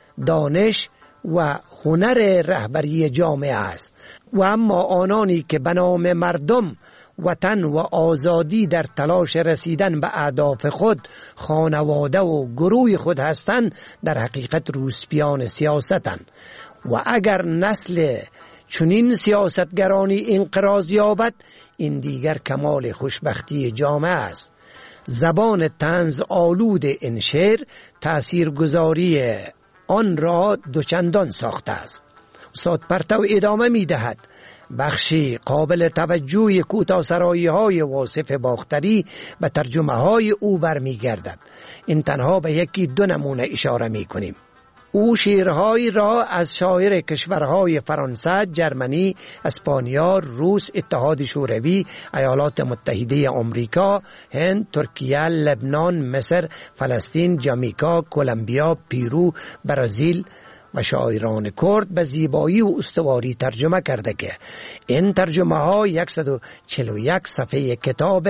دانش و هنر رهبری جامعه است و اما آنانی که به نام مردم، وطن و آزادی در تلاش رسیدن به اهداف خود، خانواده و گروه خود هستند، در حقیقت روسپیان سیاستند. و اگر نسل چنین سیاستگرانی انقراض یابد، این دیگر کمال خوشبختی جامعه است. زبان طنز آلود این شعر تاثیرگذاری آن را دوچندان ساخته است. استاد پرتو ادامه می دهد: بخشی قابل توجه کوتاه‌سرایی های واصف باختری به ترجمه های او برمی گردد. این تنها به یکی دو نمونه اشاره می کنیم. او شعرهایی را از شاعر کشورهای فرانسه، جرمنی، اسپانیا، روس، اتحاد شوروی، ایالات متحده آمریکا، هند، ترکیه، لبنان، مصر، فلسطین، جامیکا، کلمبیا، پیرو، برزیل و شاعران کرد به زیبایی و استواری ترجمه کرده که این ترجمه ها صد و چهل و یک صفحه کتاب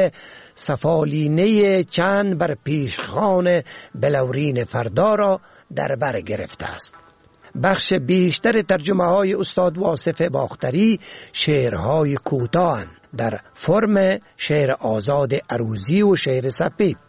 سفالینه چند بر پیشخان بلورین فردا را در بر گرفته است. بخش بیشتر ترجمه های استاد واصف باختری شعرهای کوتاه در فرم شعر آزاد عروضی و شعر سپید.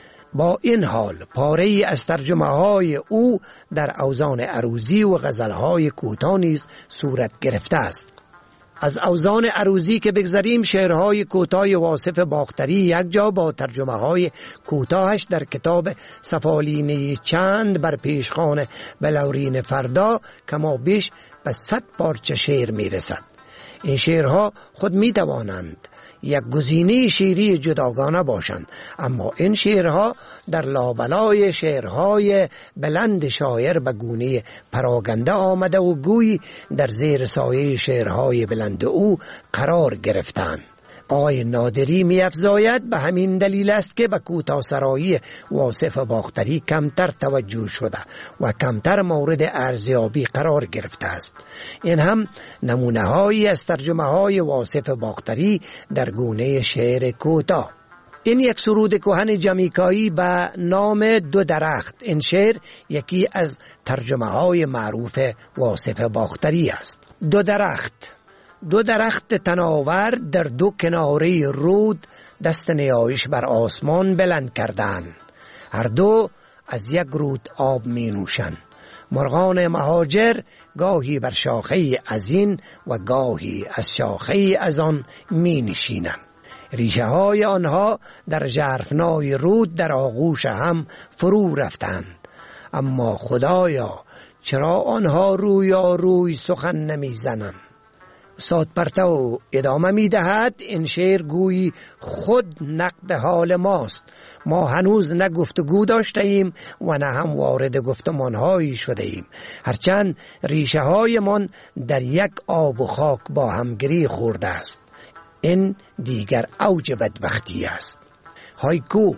با این حال پاره‌ای از ترجمه های او در اوزان عروضی و غزلهای کوتاه نیز صورت گرفته است. از اوزان عروضی که بگذریم، شعرهای کوتاه واصف باختری یک جا با ترجمه های کوتاهش در کتاب سفالینه چند بر پیشخان بلورین فردا کما بیش به صد پارچه شعر می رسد. این شعرها خود می توانند یک گزینه شعری جداگانه باشند، اما این شعرها در لابلای شعرهای بلند شاعر به گونه پراگنده آمده و گویی در زیر سایه شعرهای بلند او قرار گرفتند. آقای نادری می افزاید به همین دلیل است که به کوتاه‌سرایی واصف باختری کمتر توجه شده و کمتر مورد ارزیابی قرار گرفته است. این هم نمونه هایی از ترجمه های واصف باختری در گونه شعر کوتاه. این یک سرود کهن جامیکایی به نام دو درخت. این شعر یکی از ترجمه های معروف واصف باختری است. دو درخت دو درخت تناور در دو کناره رود دست نیایش بر آسمان بلند کردند. هر دو از یک رود آب می نوشند. مرغان مهاجر گاهی بر شاخه از این و گاهی از شاخه از آن می نشینند. ریشه های آنها در ژرفنای رود در آغوش هم فرو رفتند. اما خدایا چرا آنها رویا روی سخن نمی زنند؟ استاد پرتو ادامه می دهد: این شعر گویی خود نقد حال ماست. ما هنوز نه گفتگو داشته ایم و نه هم وارد گفتمان هایی شده ایم، هرچند ریشه های من در یک آب و خاک با همگری خورده است. این دیگر اوج بدبختی است. هایکو.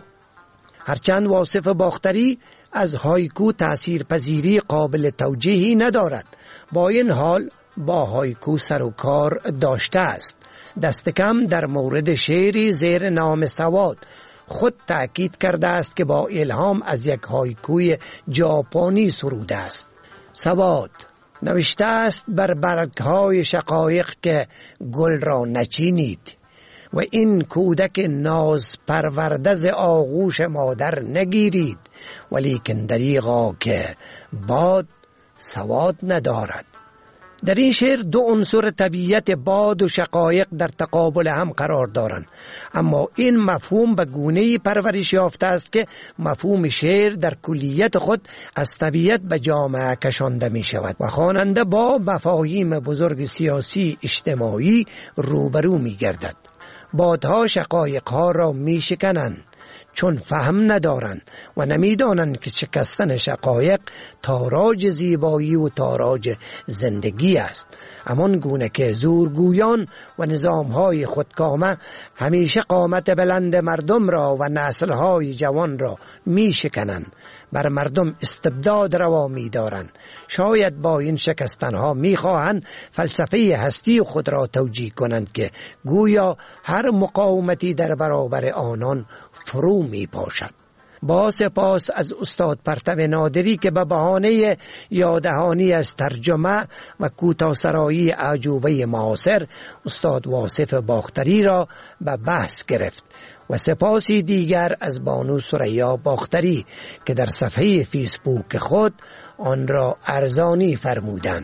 هرچند واصف باختری از هایکو تأثیر پذیری قابل توجیهی ندارد، با این حال با هایکو سر و کار داشته است. دست کم در مورد شعری زیر نام سواد خود تأکید کرده است که با الهام از یک هایکوی ژاپنی سروده است. سواد نوشته است: بر برگ‌های شقایق که گل را نچینید، و این کودک ناز پرورده ز آغوش مادر نگیرید، ولیکن دریغا که باد سواد ندارد. در این شعر دو عنصر طبیعت باد و شقایق در تقابل هم قرار دارند، اما این مفهوم به گونه‌ای پرورش یافته است که مفهوم شعر در کلیت خود از طبیعت به جامعه کشانده می شود و خواننده با مفاهیم بزرگ سیاسی اجتماعی روبرو می گردد. بادها شقایقها را می شکنند چون فهم ندارند و نمیدانند که شکستن شقایق تاراج زیبایی و تاراج زندگی است. همان گونه که زورگویان و نظامهای خودکامه همیشه قامت بلند مردم را و نسلهای جوان را می شکنند، بر مردم استبداد روا می دارند. شاید با این شکستنها می خواهند فلسفه هستی خود را توجیه کنند که گویا هر مقاومتی در برابر آنان فرو می پاشد. با سپاس از استاد پرتو نادری که به بهانه یادهانی از ترجمه و کوتاه‌سرایی اعجوبه معاصر استاد واصف باختری را به بحث گرفت و سپاسی دیگر از بانو ثریا باختری که در صفحه فیسبوک خود آن را ارزانی فرمودند.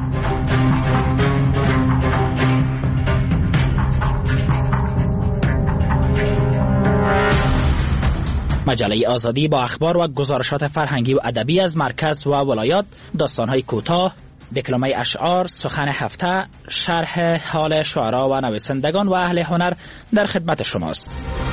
مجله آزادی با اخبار و گزارشات فرهنگی و ادبی از مرکز و ولایات، داستان‌های کوتاه، دکلمه اشعار، سخن هفته، شرح حال شعرا و نویسندگان و اهل هنر در خدمت شماست.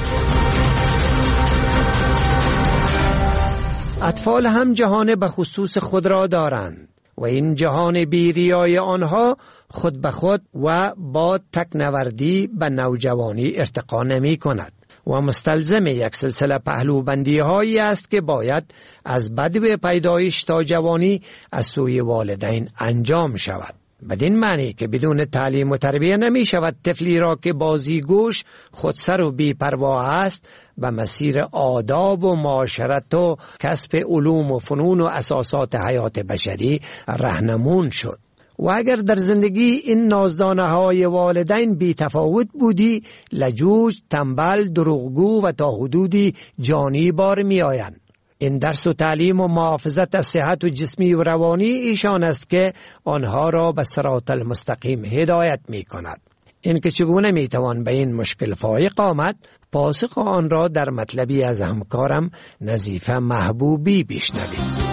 اطفال هم جهان به خصوص خود را دارند و این جهان بیریای آنها خود به خود و با تکنوردی به نوجوانی ارتقا نمی کند و مستلزم یک سلسله پهلوبندی هایی است که باید از بدو پیدایش تا جوانی از سوی والدین انجام شود. بدین معنی که بدون تعلیم و تربیه نمی شود طفلی را که بازیگوش، خودسر و بی‌پروا است به مسیر آداب و معاشرت و کسب علوم و فنون و اساسات حیات بشری راهنمون شد. و اگر در زندگی این نازدانه های والدین بی تفاوت بودی، لجوج، تنبل، دروغگو و تا حدودی جانی بار می آیند. این درس و تعلیم و محافظت از صحت و جسمی و روانی ایشان است که آنها را به صراط المستقیم هدایت می کند. این که چگونه می توان به این مشکل فائق آمد، پاسخ آن را در مطلبی از همکارم نظیفه محبوبی بشنوید.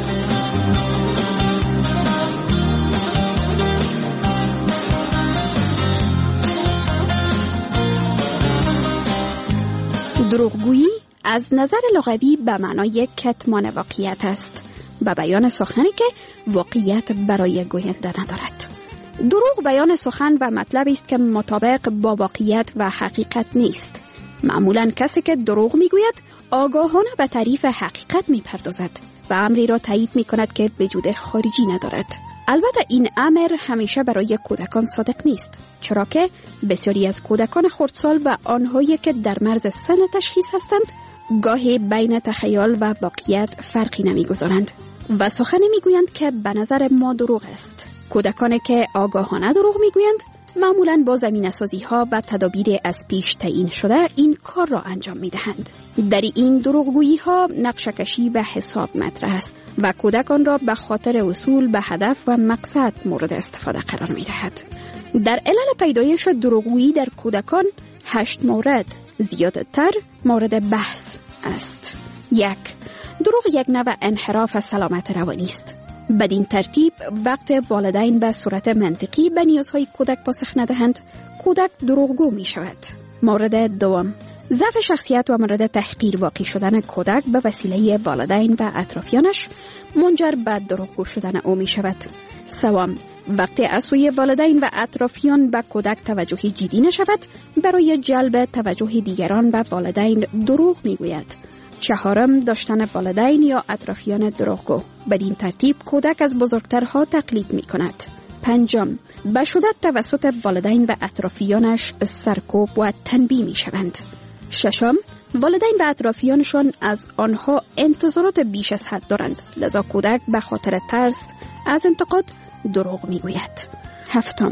دروغگویی از نظر لغوی به معنای کتمان واقعیت است، به بیان سخنی که واقعیت برای گوینده ندارد. دروغ بیان سخن و مطلب است که مطابق با واقعیت و حقیقت نیست. معمولا کسی که دروغ میگوید آگاهانه به تعریف حقیقت میپردازد و امری را تایید میکند که وجود خارجی ندارد. البته این امر همیشه برای کودکان صادق نیست، چرا که بسیاری از کودکان خردسال و آنهایی که در مرز سن تشخیص هستند گاهی بین تخیل و واقعیت فرقی نمیگذارند و سخنی میگویند که به نظر ما دروغ است. کودکانی که آگاهانه دروغ میگویند معمولاً با زمینه‌سازی ها و تدابیر از پیش تعیین شده این کار را انجام میدهند. در این دروغگویی ها نقشه‌کشی به حساب مطرح است و کودکان را به خاطر وصول به هدف و مقصد مورد استفاده قرار میدهد. در علل پیدایش دروغگویی در کودکان هشت مورد زیادتر مورد بحث است. یک، دروغ یک نوع انحراف از سلامت روانی است. بدین ترتیب وقت والدین به صورت منطقی به نیازهای کودک پاسخ ندهند، کودک دروغگو می شود. مورد دوم، ضعف شخصیت و مورد تحقیر واقع شدن کودک به وسیله والدین و اطرافیانش منجر به دروغگو شدن او می شود. سوم، وقتی از سوی والدین و اطرافیان به کودک توجهی جدی نشود، برای جلب توجه دیگران به والدین دروغ می گوید. چهارم، داشتن والدین یا اطرافیان دروغگو. بدین ترتیب کودک از بزرگترها تقلید می کند. پنجم، به شدت توسط والدین و اطرافیانش سرکوب و تنبیه می شوند. ششم، والدین و اطرافیانشان از آنها انتظارات بیش از حد دارند، لذا کودک به خاطر ترس از انتقاد دروغ می گوید. هفتم،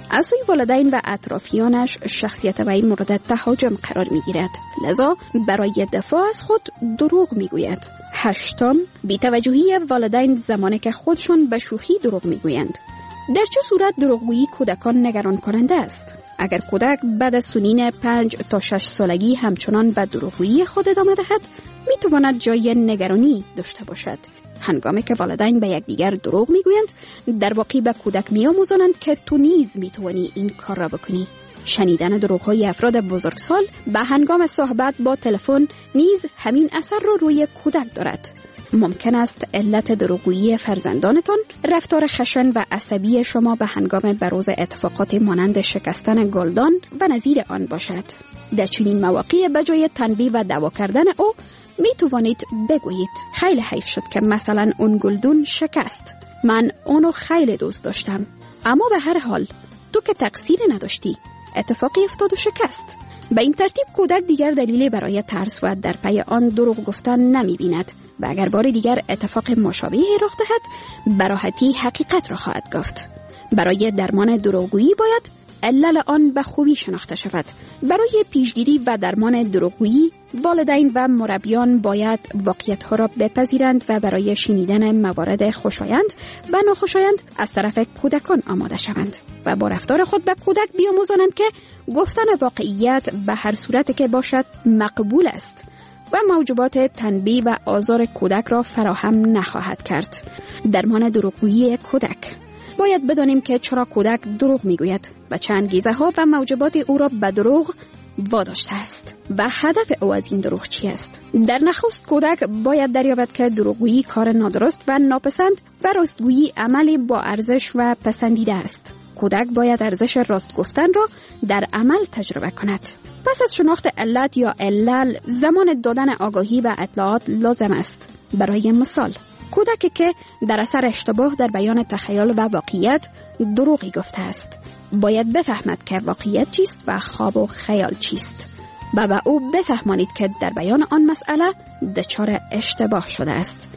از سوی والدین و اطرافیانش شخصیت وی مورد تهاجم قرار می گیرد. لذا برای دفاع از خود دروغ می گوید. هشتم، بی‌توجهی والدین زمانی که خودشون به شوخی دروغ می گویند. در چه صورت دروغگویی کودکان نگران کننده است؟ اگر کودک بعد از سنین پنج تا شش سالگی همچنان به دروغگویی خود ادامه دهد، می تواند جای نگرانی داشته باشد. هنگامی که والدین به یکدیگر دروغ میگویند، در واقع به کودک میآموزانند که تو نیز میتوانی این کار را بکنی. شنیدن دروغ‌های افراد بزرگسال به هنگام صحبت با تلفن نیز همین اثر را روی کودک دارد. ممکن است علت دروغگویی فرزندانتان رفتار خشن و عصبی شما به هنگام بروز اتفاقات مانند شکستن گلدان و نظیر آن باشد. در چنین مواقع به جای تنبیه و دعوا کردن او می توانید بگویید خیلی حیف شد که مثلا اون گلدون شکست. من اونو خیلی دوست داشتم. اما به هر حال تو که تقصیر نداشتی. اتفاقی افتاد و شکست. به این ترتیب کودک دیگر دلیلی برای ترس و در پی آن دروغ گفتن نمی بیند و اگر بار دیگر اتفاق مشابهی رخ دهد به راحتی حقیقت را خواهد گفت. برای درمان دروغگویی باید علل آن به خوبی شناخته شود. برای پیشگیری و درمان دروغگویی والدین و مربیان باید واقعیت‌ها را بپذیرند و برای شنیدن موارد خوشایند و ناخوشایند از طرف کودکان آماده شوند و با رفتار خود به کودک بیاموزانند که گفتن واقعیت به هر صورت که باشد مقبول است و موجبات تنبیه و آزار کودک را فراهم نخواهد کرد. درمان دروغگویی کودک. باید بدانیم که چرا کودک دروغ میگوید و چه انگیزه ها و موجبات او را به دروغ واداشته است و هدف او از این دروغ چی است. در نخست کودک باید دریابد که دروغگویی کار نادرست و ناپسند و راستگویی عملی با ارزش و پسندیده است. کودک باید ارزش راست گفتن را در عمل تجربه کند. پس از شناخت علت یا علل، زمان دادن آگاهی و اطلاعات لازم است. برای مثال کودکی که در اثر اشتباه در بیان تخیل و واقعیت دروغی گفته است، باید بفهمد که واقعیت چیست و خواب و خیال چیست و به او بفهمانید که در بیان آن مسئله دچار اشتباه شده است.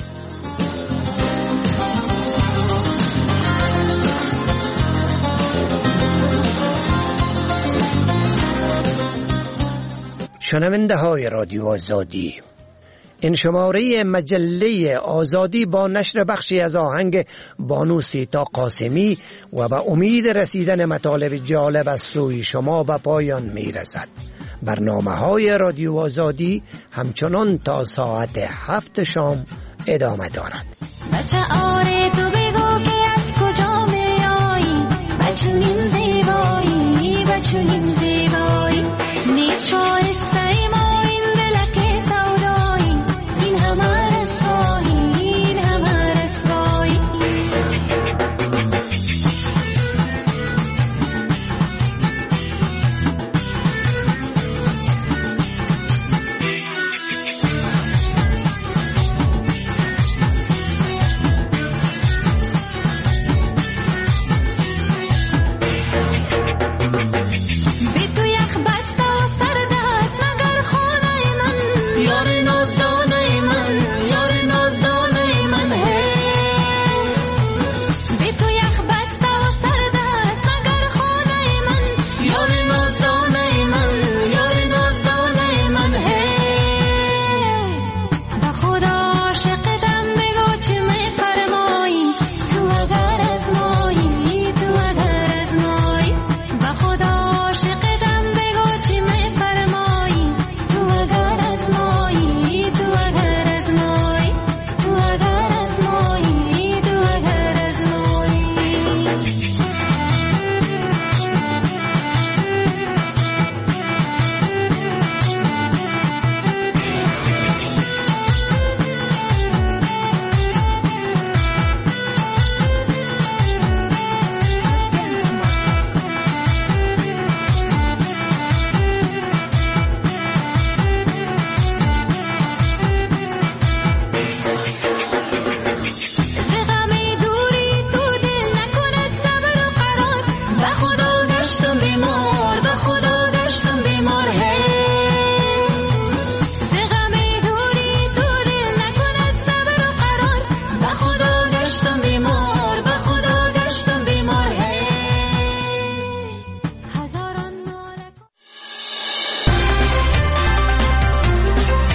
شنونده های رادیو آزادی، این شماره مجله آزادی با نشر بخشی از آهنگ بانو سیتا قاسمی و به امید رسیدن مطالب جالب از سوی شما به پایان می رسد. برنامه های رادیو آزادی همچنان تا ساعت هفت شام ادامه دارد. بچه آره تو بگو که از کجا می آیی، بچونیم زیبایی بچونیم زیبایی، نیت شایسته ما این دلک سودایی، این همه رسوایی این همه رسوایی. بی تو یخ بسته و سرد است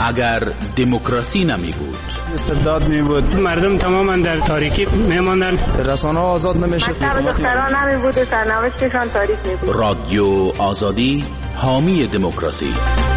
اگر دموکراسی نمی بود. استبداد می بود، مردم تماما در تاریکی می ماندن، رسانه‌ها آزاد نمیشد، مکتب دختران نمی بود و سرنوشتشان تاریک می بود. رادیو آزادی حامی دموکراسی.